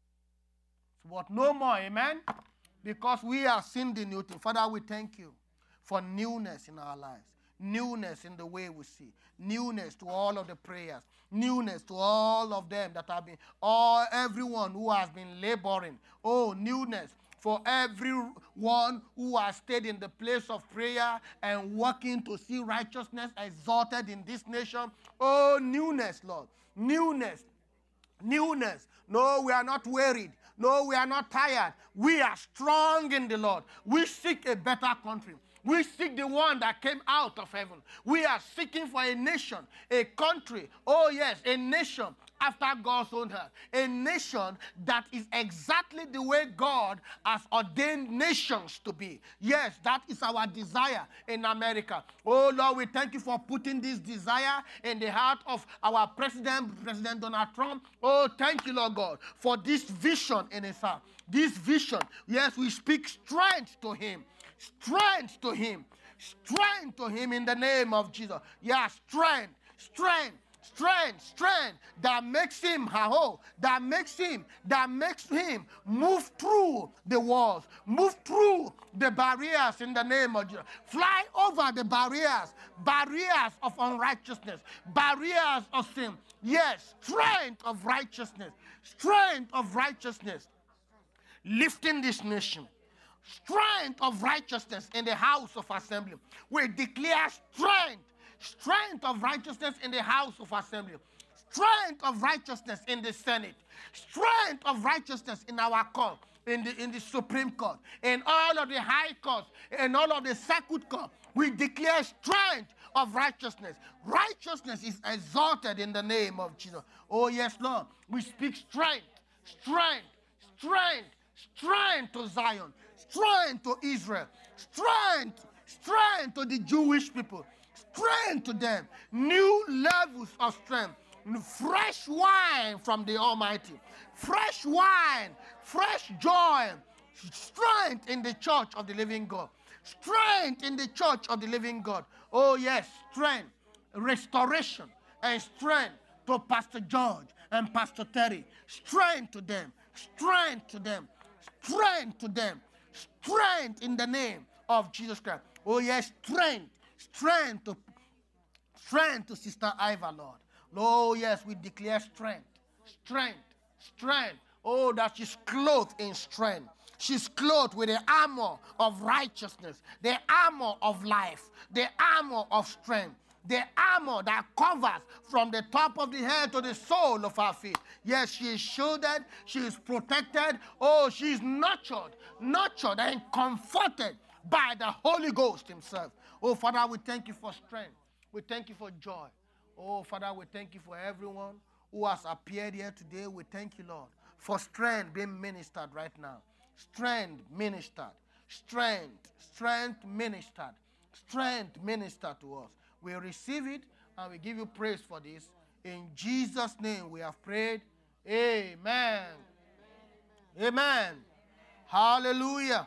But no more, amen? Because we are seeing the new thing. Father, we thank you for newness in our lives, newness in the way we see, newness to all of the prayers, newness to all of them that have been, everyone who has been laboring. Oh, newness for everyone who has stayed in the place of prayer and working to see righteousness exalted in this nation. Oh, newness, Lord, newness, newness. No, we are not worried. No, we are not tired. We are strong in the Lord. We seek a better country. We seek the one that came out of heaven. We are seeking for a nation, a country. Oh yes, a nation after God's own heart. A nation that is exactly the way God has ordained nations to be. Yes, that is our desire in America. Oh Lord, we thank you for putting this desire in the heart of our President Donald Trump. Oh, thank you, Lord God, for this vision in his heart. This vision, yes, we speak strength to him. Strength to him. Strength to him in the name of Jesus. Yeah, strength, strength, strength, strength that makes him, that makes him move through the walls, move through the barriers in the name of Jesus. Fly over the barriers of unrighteousness, barriers of sin. Yes, strength of righteousness, lifting this nation. Strength of righteousness in the house of assembly. We declare strength of righteousness in the house of assembly. Strength of righteousness in the Senate. Strength of righteousness in our court, in the Supreme Court, in all of the high courts, in all of the circuit court. We declare strength of righteousness. Righteousness is exalted in the name of Jesus. Oh yes, Lord. We speak strength to Zion. Strength to Israel, Strength. Strength to the Jewish people. Strength to them. New levels of strength. Fresh wine from the Almighty. Fresh wine. Fresh joy. Strength in the church of the living God. Strength in the church of the living God. Oh yes, strength, restoration, and strength to Pastor George and Pastor Terry. Strength to them. Strength to them. Strength to them. Strength in the name of Jesus Christ. Oh yes, strength. Strength to Sister Iva, Lord. Oh yes, we declare strength. Strength. Strength. Oh, that she's clothed in strength. She's clothed with the armor of righteousness, the armor of life, the armor of strength, the armor that covers from the top of the head to the sole of her feet. Yes, she is shielded, she is protected. Oh, she is nurtured and comforted by the Holy Ghost himself. Oh, Father, we thank you for strength. We thank you for joy. Oh, Father, we thank you for everyone who has appeared here today. We thank you, Lord, for strength being ministered right now. Strength ministered. Strength ministered. Strength ministered to us. We receive it and we give you praise for this. In Jesus' name we have prayed. Amen. Amen. Hallelujah.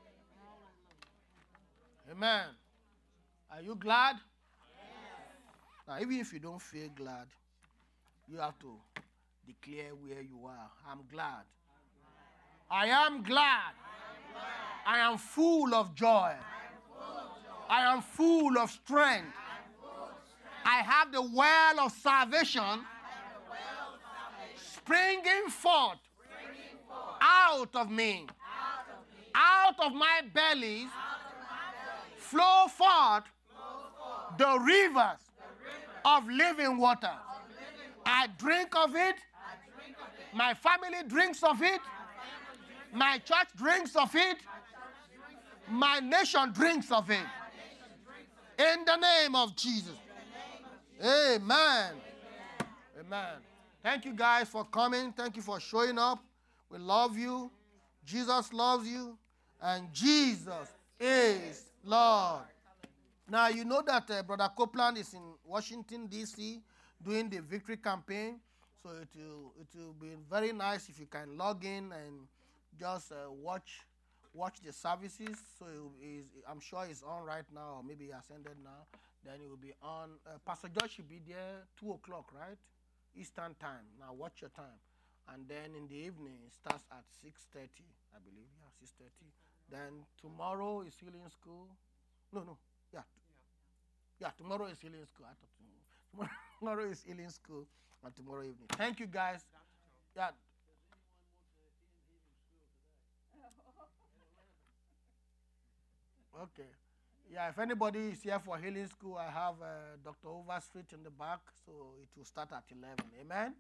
Amen. Are you glad? Yes. Now, even if you don't feel glad, you have to declare where you are. I'm glad. I am glad. I am full of joy. I am full of strength. I have the well of salvation springing forth out of me. Out of my bellies flow forth the rivers of living water. I drink of it. My family drinks of it. My church drinks of it. My nation drinks of it. In the name of Jesus. Amen. Amen. Thank you guys for coming. Thank you for showing up. We love you. Jesus loves you. And Jesus is Lord. Now, you know that Brother Copeland is in Washington, D.C., doing the victory campaign. So it will be very nice if you can log in and just watch the services. So I'm sure it's on right now, or maybe it has ended now. Then it will be on. Pastor George should be there 2 o'clock, right? Eastern time. Now watch your time. And then in the evening, it starts at 6:30, I believe. Yeah, 6:30. Then tomorrow is healing school. No. Yeah, tomorrow is healing school. I thought tomorrow is healing school, and tomorrow evening. Thank you, guys. Yeah. Okay. Yeah, if anybody is here for healing school, I have Dr. Overstreet in the back, so it will start at 11. Amen?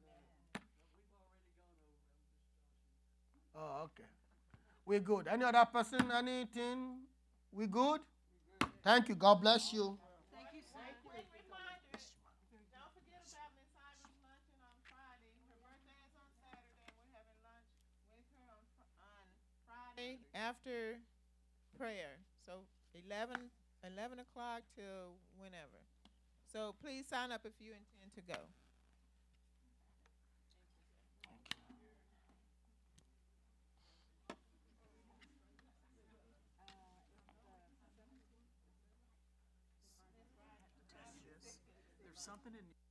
Oh, okay. We're good. Any other person, anything? We good? Thank you. God bless you. Thank you, sir. Quick reminder. Don't forget about Miss Ivy's luncheon on Friday. Her birthday is on Saturday, and we're having lunch with her on Friday after prayer. So 11 o'clock till whenever. So please sign up if you intend to go. There's something in